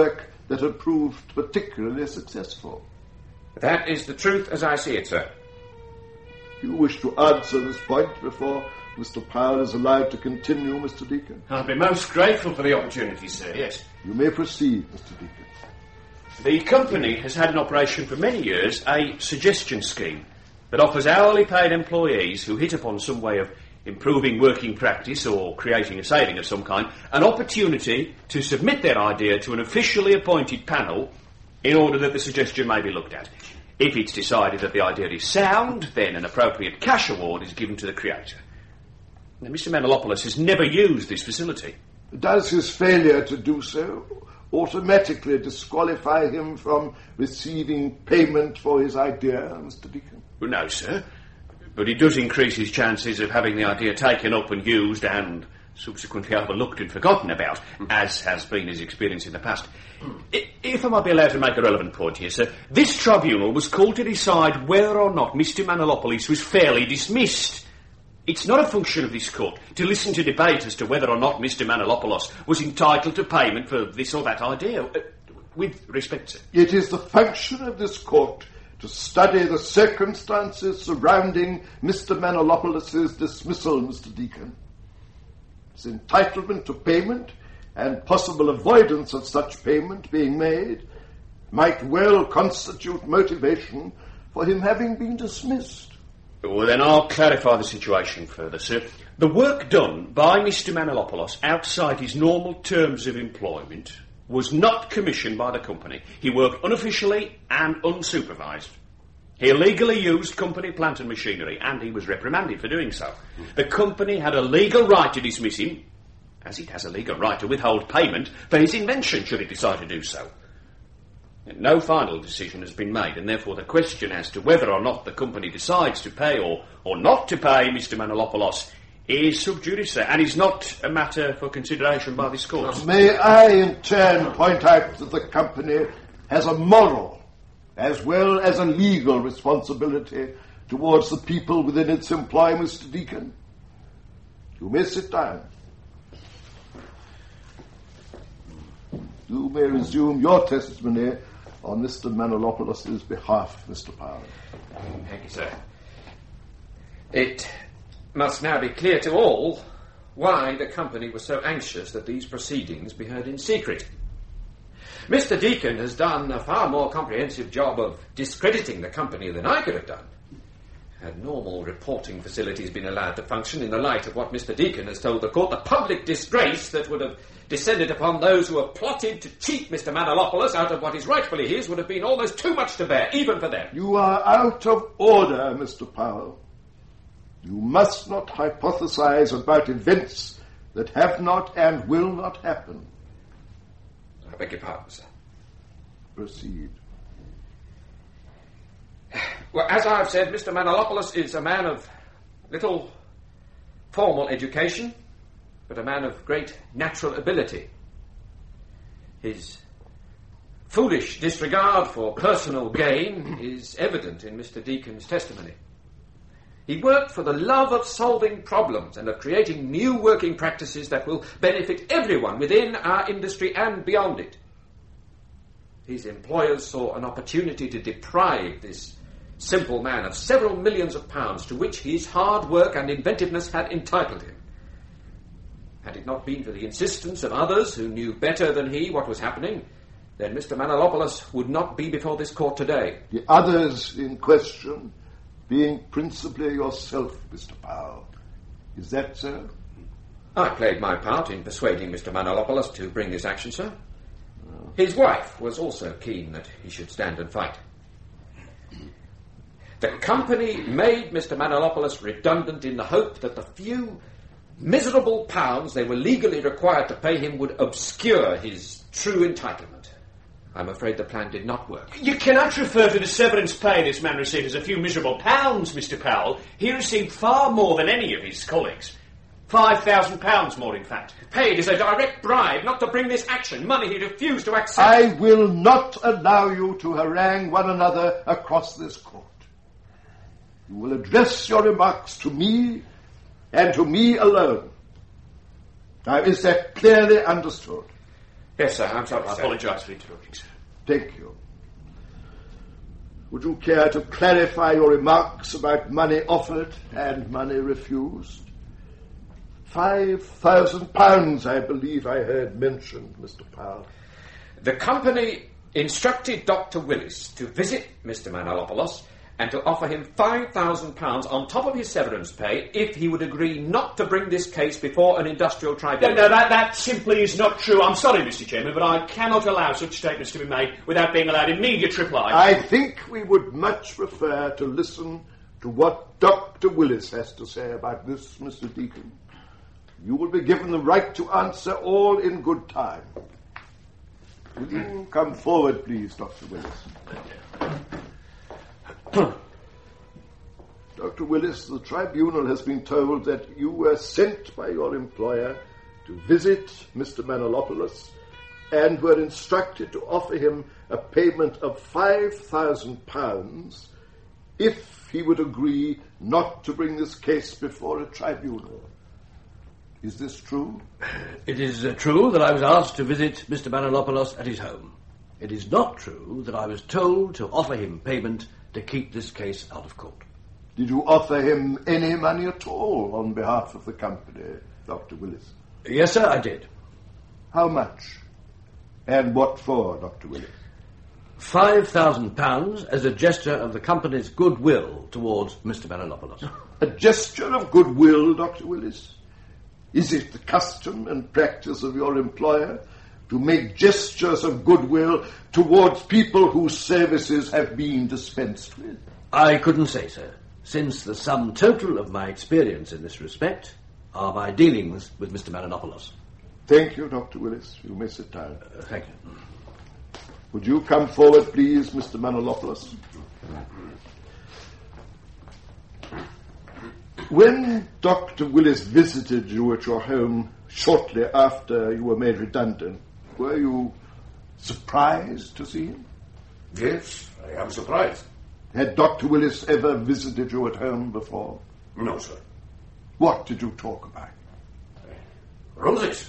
that had proved particularly successful. That is the truth as I see it, sir. Do you wish to answer this point before Mr. Powell is allowed to continue, Mr. Deacon? I'd be most grateful for the opportunity, sir, yes. You may proceed, Mr. Deacon. The company has had in operation for many years a suggestion scheme that offers hourly paid employees who hit upon some way of improving working practice or creating a saving of some kind an opportunity to submit their idea to an officially appointed panel in order that the suggestion may be looked at. If it's decided that the idea is sound, then an appropriate cash award is given to the creator. Now, Mr. Menelopoulos has never used this facility. Does his failure to do so automatically disqualify him from receiving payment for his idea, Mr. Deacon? Well, no, sir. But it does increase his chances of having the idea taken up and used and subsequently overlooked and forgotten about, as has been his experience in the past. If I might be allowed to make a relevant point here, sir, this tribunal was called to decide whether or not Mr. Menelopoulos was fairly dismissed. It's not a function of this court to listen to debate as to whether or not Mr. Menelopoulos was entitled to payment for this or that idea. With respect, sir. It is the function of this court to study the circumstances surrounding Mr. Menelopoulos' dismissal, Mr. Deacon. His entitlement to payment and possible avoidance of such payment being made might well constitute motivation for him having been dismissed. Well, then I'll clarify the situation further, sir. The work done by Mr. Menelopoulos outside his normal terms of employment was not commissioned by the company. He worked unofficially and unsupervised. He illegally used company plant and machinery, and he was reprimanded for doing so. The company had a legal right to dismiss him, as it has a legal right to withhold payment for his invention should it decide to do so. No final decision has been made, and therefore the question as to whether or not the company decides to pay or not to pay Mr. Menelopoulos is sub judice, and is not a matter for consideration by this court. May I in turn point out that the company has a moral as well as a legal responsibility towards the people within its employ, Mr. Deacon? You may sit down. You may resume your testimony on Mr. Menelopoulos' behalf, Mr. Powell. Thank you, sir. It must now be clear to all why the company was so anxious that these proceedings be heard in secret. Mr. Deacon has done a far more comprehensive job of discrediting the company than I could have done. Had normal reporting facilities been allowed to function in the light of what Mr. Deacon has told the court, the public disgrace that would have descended upon those who have plotted to cheat Mr. Menelopoulos out of what is rightfully his would have been almost too much to bear, even for them. You are out of order, Mr. Powell. You must not hypothesize about events that have not and will not happen. I beg your pardon, sir. Proceed. Well, as I've said, Mr. Menelopoulos is a man of little formal education, but a man of great natural ability. His foolish disregard for personal gain is evident in Mr. Deacon's testimony. He worked for the love of solving problems and of creating new working practices that will benefit everyone within our industry and beyond it. His employers saw an opportunity to deprive this simple man of several millions of pounds to which his hard work and inventiveness had entitled him. Had it not been for the insistence of others who knew better than he what was happening, then Mr. Menelopoulos would not be before this court today. The others in question being principally yourself, Mr. Powell. Is that so? I played my part in persuading Mr. Menelopoulos to bring this action, sir. His wife was also keen that he should stand and fight. The company made Mr. Menelopoulos redundant in the hope that the few miserable pounds they were legally required to pay him would obscure his true entitlement. I'm afraid the plan did not work. You cannot refer to the severance pay this man received as a few miserable pounds, Mr. Powell. He received far more than any of his colleagues. £5,000 more, in fact. Paid as a direct bribe not to bring this action, money he refused to accept. I will not allow you to harangue one another across this court. You will address your remarks to me and to me alone. Now, is that clearly understood? Yes, sir. I'm sorry. I apologise for interrupting, sir. Thank you. Would you care to clarify your remarks about money offered and money refused? £5,000, I believe I heard mentioned, Mr. Powell. The company instructed Dr. Willis to visit Mr. Manolopoulos and to offer him £5,000 on top of his severance pay if he would agree not to bring this case before an industrial tribunal. No, that simply is not true. I'm sorry, Mr. Chairman, but I cannot allow such statements to be made without being allowed immediate reply. I think we would much prefer to listen to what Dr. Willis has to say about this, Mr. Deacon. You will be given the right to answer all in good time. Will you come forward, please, Dr. Willis? Dr. Willis, the tribunal has been told that you were sent by your employer to visit Mr. Manolopoulos and were instructed to offer him a payment of £5,000 if he would agree not to bring this case before a tribunal. Is this true? It is true that I was asked to visit Mr. Manolopoulos at his home. It is not true that I was told to offer him payment to keep this case out of court. Did you offer him any money at all on behalf of the company, Dr. Willis? Yes, sir, I did. How much? And what for, Dr. Willis? £5,000 as a gesture of the company's goodwill towards Mr. Manolopoulos. A gesture of goodwill, Dr. Willis? Is it the custom and practice of your employer to make gestures of goodwill towards people whose services have been dispensed with? I couldn't say, sir, since the sum total of my experience in this respect are my dealings with Mr. Manolopoulos. Thank you, Dr. Willis. You may sit down. Thank you. Would you come forward, please, Mr. Manolopoulos? When Dr. Willis visited you at your home shortly after you were made redundant, were you surprised to see him? Yes, I am surprised. Had Dr. Willis ever visited you at home before? No, sir. What did you talk about? Roses.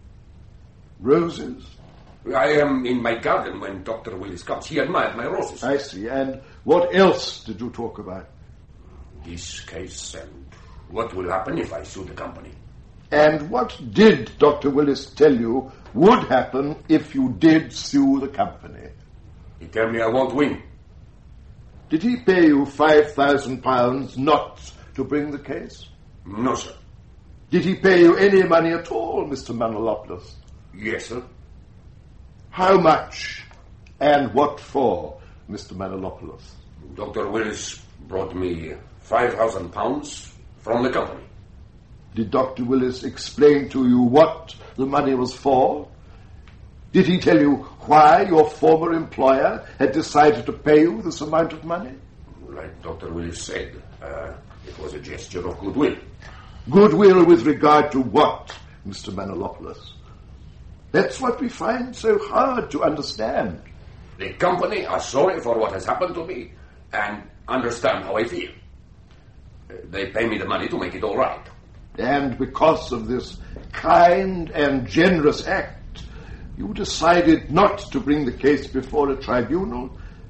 Roses? I am in my garden when Dr. Willis comes. He admired my roses. I see. And what else did you talk about? This case and what will happen if I sue the company. And what did Dr. Willis tell you would happen if you did sue the company? He told me I won't win. Did he pay you £5,000 not to bring the case? No, sir. Did he pay you any money at all, Mr. Manolopoulos? Yes, sir. How much and what for, Mr. Manolopoulos? Dr. Willis brought me £5,000 from the company. Did Dr. Willis explain to you what the money was for? Did he tell you why your former employer had decided to pay you this amount of money? Like Dr. Willis said, it was a gesture of goodwill. Goodwill with regard to what, Mr. Manolopoulos? That's what we find so hard to understand. The company are sorry for what has happened to me and understand how I feel. They pay me the money to make it all right. And because of this kind and generous act, you decided not to bring the case before a tribunal,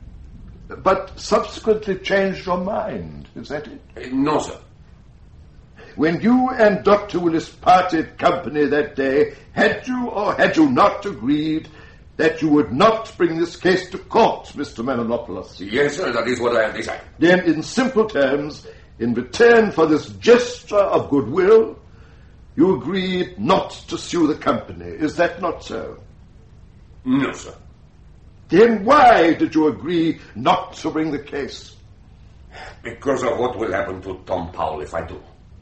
but subsequently changed your mind. Is that it? No, sir. When you and Dr. Willis parted company that day, had you or had you not agreed that you would not bring this case to court, Mr. Manolopoulos? Yes, sir, that is what I have decided. Then, in simple terms, in return for this gesture of goodwill, you agreed not to sue the company. Is that not so? No, sir. Then why did you agree not to bring the case? Because of what will happen to Tom Powell if I do.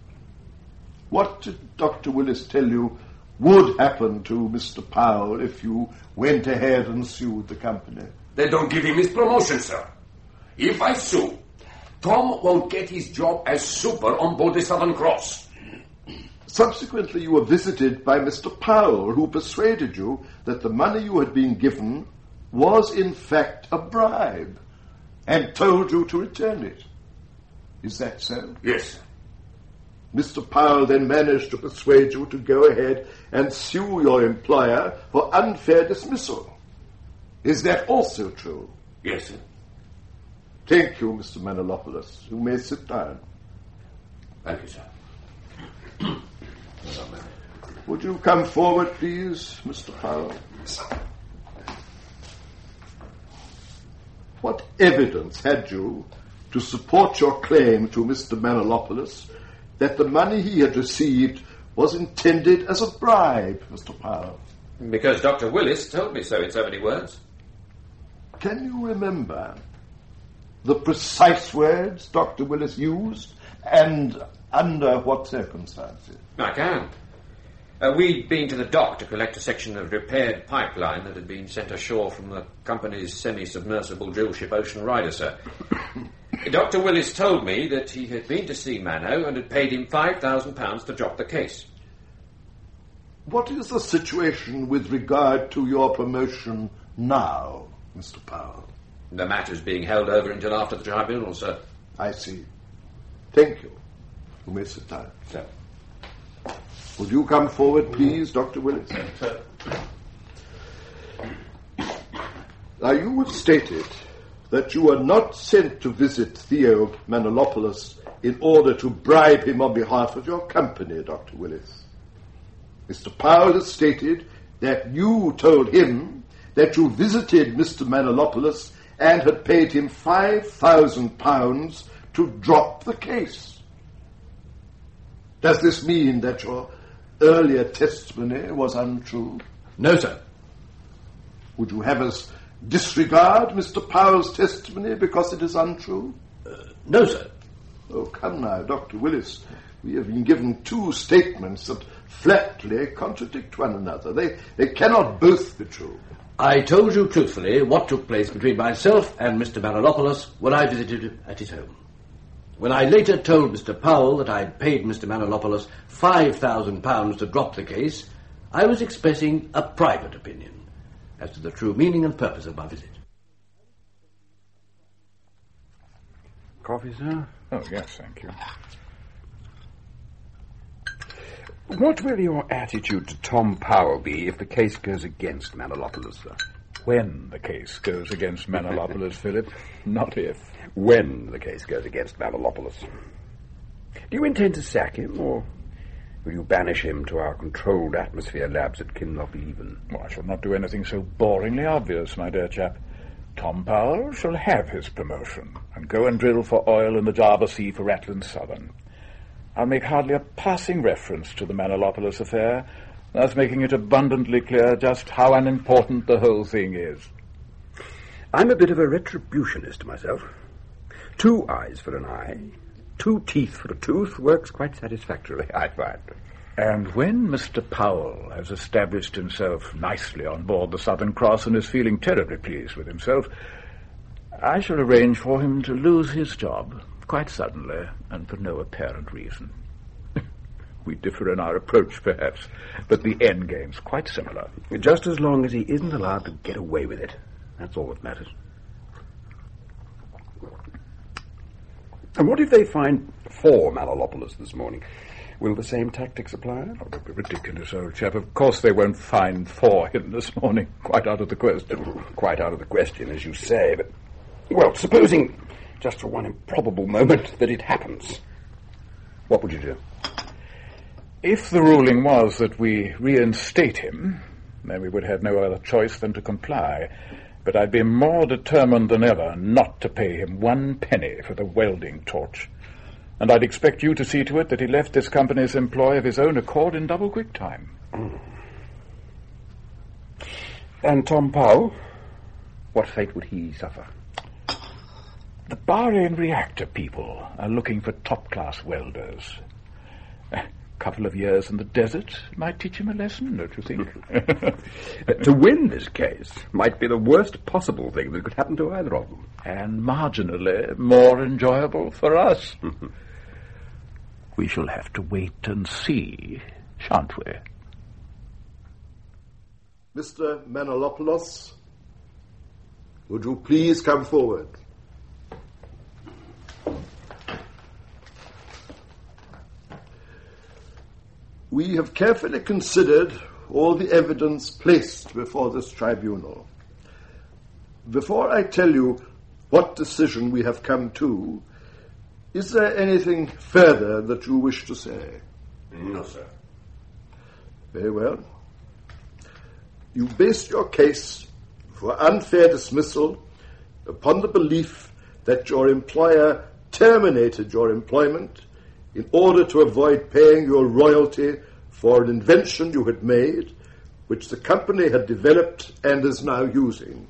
What did Dr. Willis tell you would happen to Mr. Powell if you went ahead and sued the company? They don't give him his promotion, sir. If I sue, Tom won't get his job as super on board the Southern Cross. Subsequently, you were visited by Mr. Powell, who persuaded you that the money you had been given was in fact a bribe, and told you to return it. Is that so? Yes, sir. Mr. Powell then managed to persuade you to go ahead and sue your employer for unfair dismissal. Is that also true? Yes, sir. Thank you, Mr. Manolopoulos. You may sit down. Thank you, sir. Would you come forward, please, Mr. Powell? What evidence had you to support your claim to Mr. Manolopoulos that the money he had received was intended as a bribe, Mr. Powell? Because Dr. Willis told me so in so many words. Can you remember the precise words Dr. Willis used and under what circumstances? I can. We'd been to the dock to collect a section of repaired pipeline that had been sent ashore from the company's semi-submersible drill ship Ocean Rider, sir. Dr. Willis told me that he had been to see Mano and had paid him £5,000 to drop the case. What is the situation with regard to your promotion now, Mr. Powell? The matter's being held over until after the tribunal, sir. I see. Thank you. You may sit down. Sir. Would you come forward, please, Dr. Willis? Sir. Now, you have stated that you were not sent to visit Theo Manolopoulos in order to bribe him on behalf of your company, Dr. Willis. Mr. Powell has stated that you told him that you visited Mr. Manolopoulos and had paid him £5,000 to drop the case. Does this mean that your earlier testimony was untrue? No, sir. Would you have us disregard Mr. Powell's testimony because it is untrue? No, sir. Oh, come now, Dr. Willis. We have been given two statements that flatly contradict one another. They cannot both be true. I told you truthfully what took place between myself and Mr. Manolopoulos when I visited at his home. When I later told Mr. Powell that I'd paid Mr. Manolopoulos £5,000 to drop the case, I was expressing a private opinion as to the true meaning and purpose of my visit. Coffee, sir? Oh, yes, thank you. What will your attitude to Tom Powell be if the case goes against Manolopoulos, sir? When the case goes against Manolopoulos, Philip, not if. When the case goes against Manolopoulos. Do you intend to sack him, or will you banish him to our controlled atmosphere labs at Kinloch-Leven? Well, I shall not do anything so boringly obvious, my dear chap. Tom Powell shall have his promotion and go and drill for oil in the Java Sea for Rathlin Southern. I'll make hardly a passing reference to the Manolopoulos affair, thus making it abundantly clear just how unimportant the whole thing is. I'm a bit of a retributionist myself. 2 eyes for an eye, 2 teeth for a tooth works quite satisfactorily, I find. And when Mr. Powell has established himself nicely on board the Southern Cross and is feeling terribly pleased with himself, I shall arrange for him to lose his job quite suddenly and for no apparent reason. We differ in our approach, perhaps, but the end game's quite similar. Just as long as he isn't allowed to get away with it. That's all that matters. And what if they find 4 Manolopoulos this morning? Will the same tactics apply? Oh, don't be ridiculous, old chap. Of course they won't find 4 him this morning. Quite out of the question. Quite out of the question, as you say, but... Well, supposing, just for one improbable moment, that it happens. What would you do? If the ruling was that we reinstate him, then we would have no other choice than to comply. But I'd be more determined than ever not to pay him 1 penny for the welding torch. And I'd expect you to see to it that he left this company's employ of his own accord in double quick time. And Tom Powell? What fate would he suffer? The Bahrain reactor people are looking for top-class welders. A couple of years in the desert might teach him a lesson, don't you think? To win this case might be the worst possible thing that could happen to either of them. And marginally more enjoyable for us. We shall have to wait and see, shan't we? Mr. Manolopoulos, would you please come forward? We have carefully considered all the evidence placed before this tribunal. Before I tell you what decision we have come to, is there anything further that you wish to say? No, sir. Very well. You based your case for unfair dismissal upon the belief that your employer terminated your employment in order to avoid paying your royalty for an invention you had made, which the company had developed and is now using.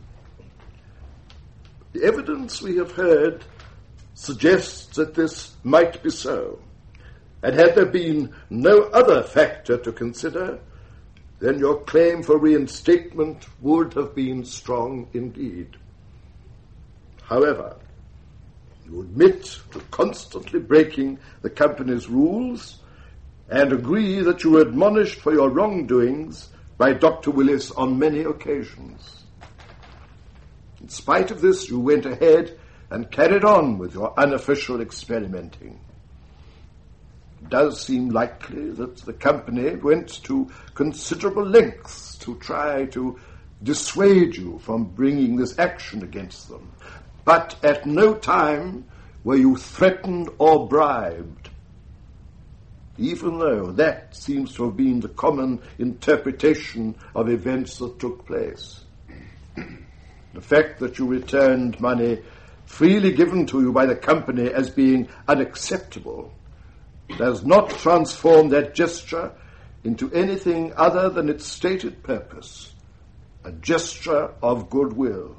The evidence we have heard suggests that this might be so, and had there been no other factor to consider, then your claim for reinstatement would have been strong indeed. However, you admit to constantly breaking the company's rules and agree that you were admonished for your wrongdoings by Dr. Willis on many occasions. In spite of this, you went ahead and carried on with your unofficial experimenting. It does seem likely that the company went to considerable lengths to try to dissuade you from bringing this action against them, but at no time were you threatened or bribed, even though that seems to have been the common interpretation of events that took place. The fact that you returned money freely given to you by the company as being unacceptable does not transform that gesture into anything other than its stated purpose, a gesture of goodwill.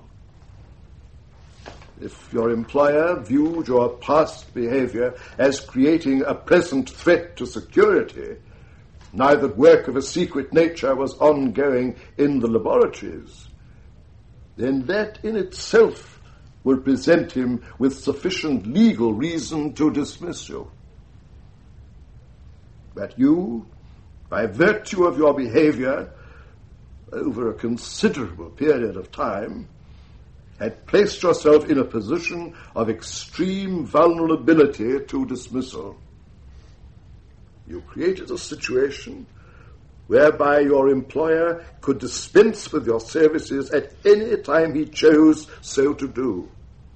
If your employer viewed your past behavior as creating a present threat to security, now that work of a secret nature was ongoing in the laboratories, then that in itself would present him with sufficient legal reason to dismiss you. But you, by virtue of your behavior over a considerable period of time, had placed yourself in a position of extreme vulnerability to dismissal. You created a situation whereby your employer could dispense with your services at any time he chose so to do.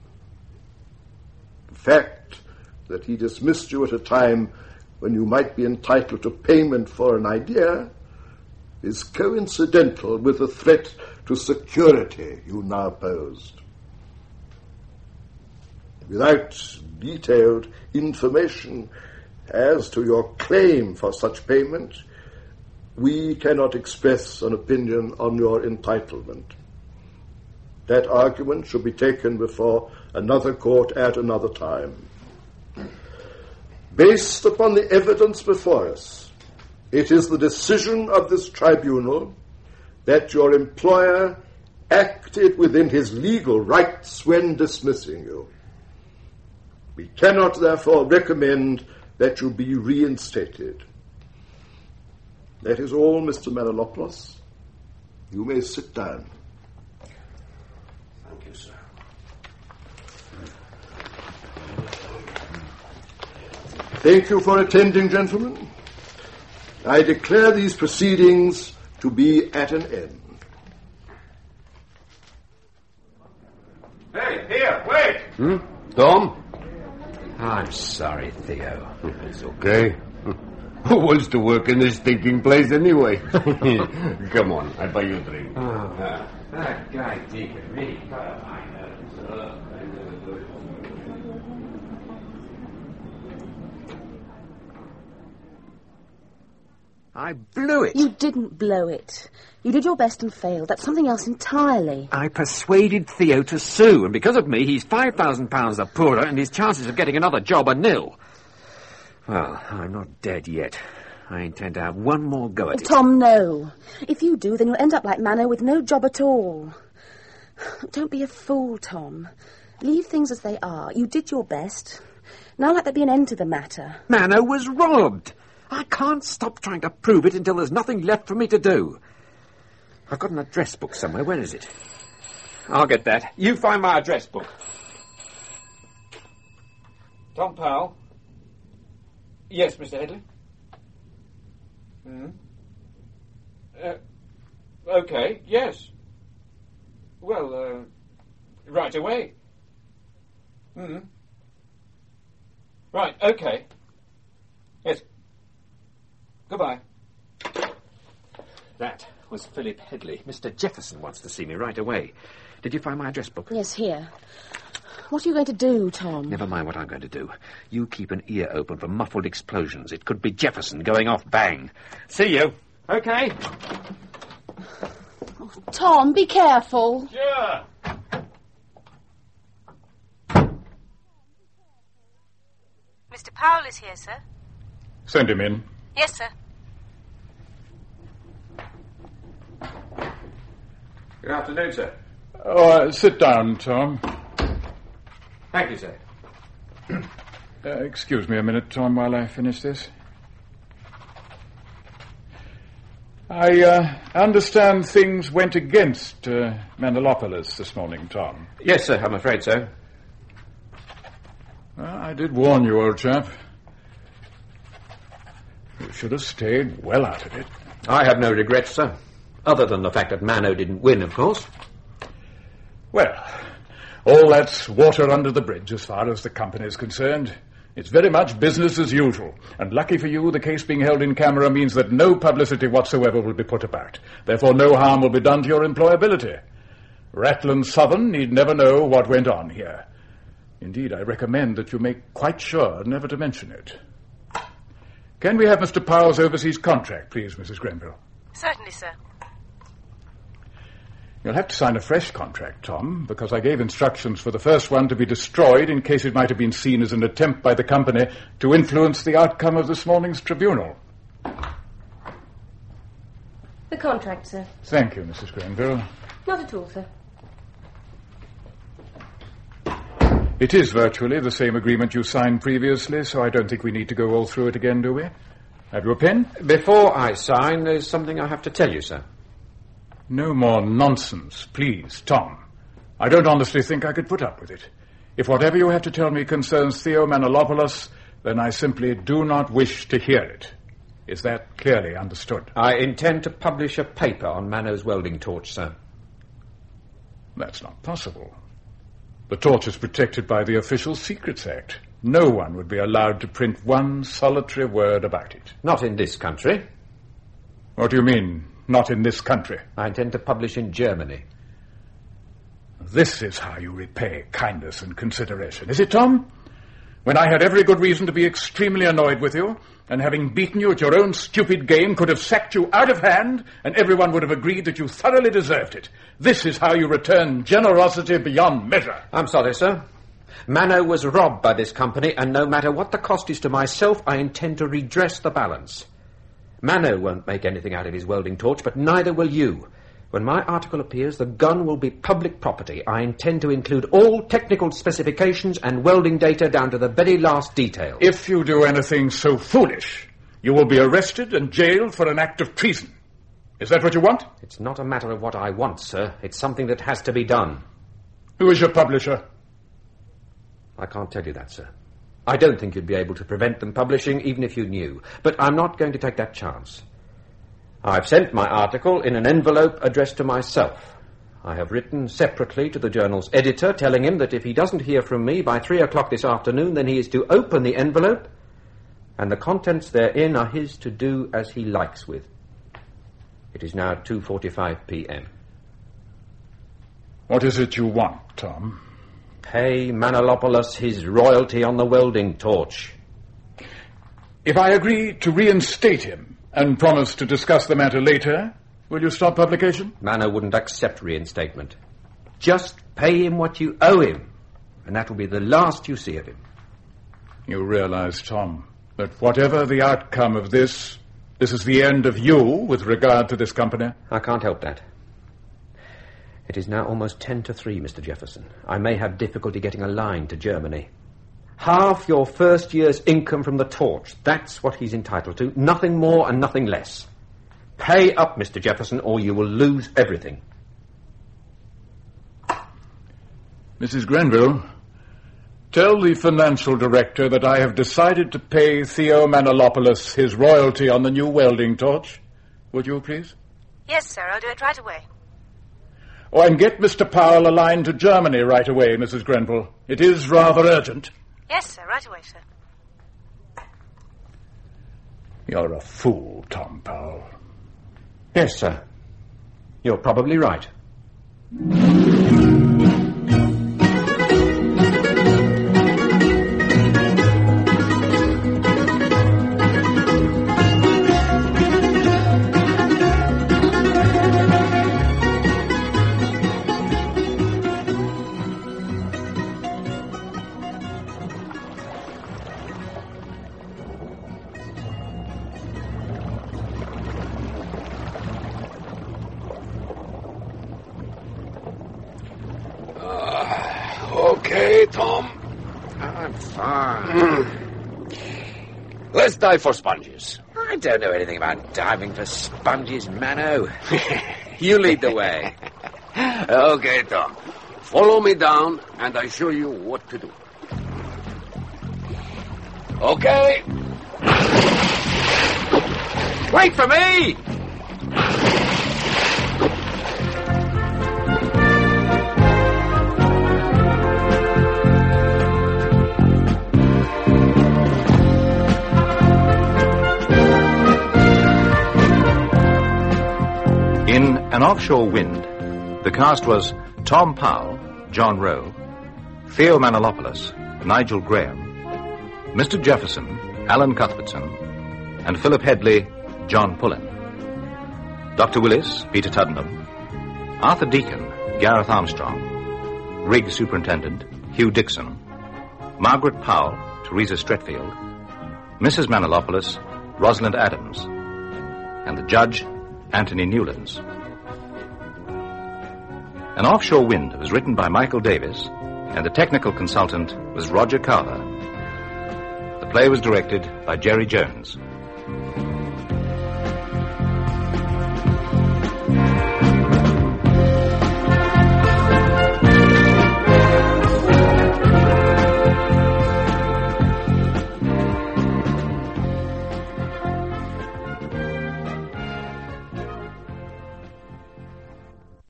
The fact that he dismissed you at a time when you might be entitled to payment for an idea is coincidental with the threat to security you now posed. Without detailed information as to your claim for such payment, we cannot express an opinion on your entitlement. That argument should be taken before another court at another time. Based upon the evidence before us, it is the decision of this tribunal that your employer acted within his legal rights when dismissing you. We cannot, therefore, recommend that you be reinstated. That is all, Mr. Manalopoulos. You may sit down. Thank you, sir. Thank you for attending, gentlemen. I declare these proceedings to be at an end. Hey, here, wait! Tom? I'm sorry, Theo. It's okay. Who wants to work in this stinking place anyway? Come on, I'll buy you a drink. That guy Deacon really got my nerves. I blew it. You didn't blow it. You did your best and failed. That's something else entirely. I persuaded Theo to sue, and because of me, he's £5,000 the poorer, and his chances of getting another job are nil. Well, I'm not dead yet. I intend to have one more go at it. Tom, no. If you do, then you'll end up like Mano with no job at all. Don't be a fool, Tom. Leave things as they are. You did your best. Now let there be an end to the matter. Mano was robbed. I can't stop trying to prove it until there's nothing left for me to do. I've got an address book somewhere. Where is it? I'll get that. You find my address book. Tom Powell. Yes, Mr. Headley. OK, yes. Well, right away. Right, OK. Yes. Goodbye. That was Philip Headley. Mr. Jefferson wants to see me right away. Did you find my address book? Yes, here. What are you going to do, Tom? Never mind what I'm going to do. You keep an ear open for muffled explosions. It could be Jefferson going off bang. See you. OK. Oh, Tom, be careful. Sure. Mr. Powell is here, sir. Send him in. Yes, sir. Good afternoon, sir. Oh, sit down, Tom. Thank you, sir. Excuse me a minute, Tom, while I finish this. I understand things went against Manolopoulos this morning, Tom. Yes, sir, I'm afraid so. Well, I did warn you, old chap. You should have stayed well out of it. I have no regrets, sir. Other than the fact that Mano didn't win, of course. Well, all that's water under the bridge as far as the company is concerned. It's very much business as usual. And lucky for you, the case being held in camera means that no publicity whatsoever will be put about. Therefore, no harm will be done to your employability. Rattle & Southern need never know what went on here. Indeed, I recommend that you make quite sure never to mention it. Can we have Mr. Powell's overseas contract, please, Mrs. Grenville? Certainly, sir. You'll have to sign a fresh contract, Tom, because I gave instructions for the first one to be destroyed in case it might have been seen as an attempt by the company to influence the outcome of this morning's tribunal. The contract, sir. Thank you, Mrs. Grenville. Not at all, sir. It is virtually the same agreement you signed previously, so I don't think we need to go all through it again, do we? Have you a pen? Before I sign, there's something I have to tell you, sir. No more nonsense, please, Tom. I don't honestly think I could put up with it. If whatever you have to tell me concerns Theo Manolopoulos, then I simply do not wish to hear it. Is that clearly understood? I intend to publish a paper on Mano's welding torch, sir. That's not possible. The torch is protected by the Official Secrets Act. No one would be allowed to print one solitary word about it. Not in this country. What do you mean, not in this country? I intend to publish in Germany. This is how you repay kindness and consideration, is it, Tom? When I had every good reason to be extremely annoyed with you, and having beaten you at your own stupid game, could have sacked you out of hand, and everyone would have agreed that you thoroughly deserved it. This is how you return generosity beyond measure. I'm sorry, sir. Mano was robbed by this company, and no matter what the cost is to myself, I intend to redress the balance. Mano won't make anything out of his welding torch, but neither will you. When my article appears, the gun will be public property. I intend to include all technical specifications and welding data down to the very last detail. If you do anything so foolish, you will be arrested and jailed for an act of treason. Is that what you want? It's not a matter of what I want, sir. It's something that has to be done. Who is your publisher? I can't tell you that, sir. I don't think you'd be able to prevent them publishing, even if you knew. But I'm not going to take that chance. I've sent my article in an envelope addressed to myself. I have written separately to the journal's editor, telling him that if he doesn't hear from me by 3 o'clock this afternoon, then he is to open the envelope, and the contents therein are his to do as he likes with. It is now 2:45 p.m. What is it you want, Tom? Pay Manolopoulos his royalty on the welding torch. If I agree to reinstate him and promise to discuss the matter later, will you stop publication? Mano wouldn't accept reinstatement. Just pay him what you owe him, and that will be the last you see of him. You realize, Tom, that whatever the outcome of this is the end of you with regard to this company? I can't help that. It is now almost 10 to 3, Mr. Jefferson. I may have difficulty getting a line to Germany. Half your first year's income from the torch. That's what he's entitled to. Nothing more and nothing less. Pay up, Mr. Jefferson, or you will lose everything. Mrs. Grenville, Tell the financial director that I have decided to pay Theo Manolopoulos his royalty on the new welding torch. Would you, please? Yes, sir. I'll do it right away. Oh, and get Mr. Powell a line to Germany right away, Mrs. Grenville. It is rather urgent. Yes, sir. Right away, sir. You're a fool, Tom Powell. Yes, sir. You're probably right. Okay, Tom. I'm fine. Let's dive for sponges. I don't know anything about diving for sponges, Mano. You lead the way. Okay, Tom. Follow me down, and I show you what to do. Okay. Wait for me! In An Offshore Wind, the cast was Tom Powell, John Rowe, Theo Manolopoulos, Nigel Graham, Mr. Jefferson, Alan Cuthbertson, and Philip Headley, John Pullen. Dr. Willis, Peter Tuddenham, Arthur Deacon, Gareth Armstrong, Rig Superintendent, Hugh Dixon, Margaret Powell, Teresa Stretfield, Mrs. Manolopoulos, Rosalind Adams, and the Judge, Anthony Newlands. An Offshore Wind was written by Michael Davis, and the technical consultant was Roger Carver. The play was directed by Jerry Jones.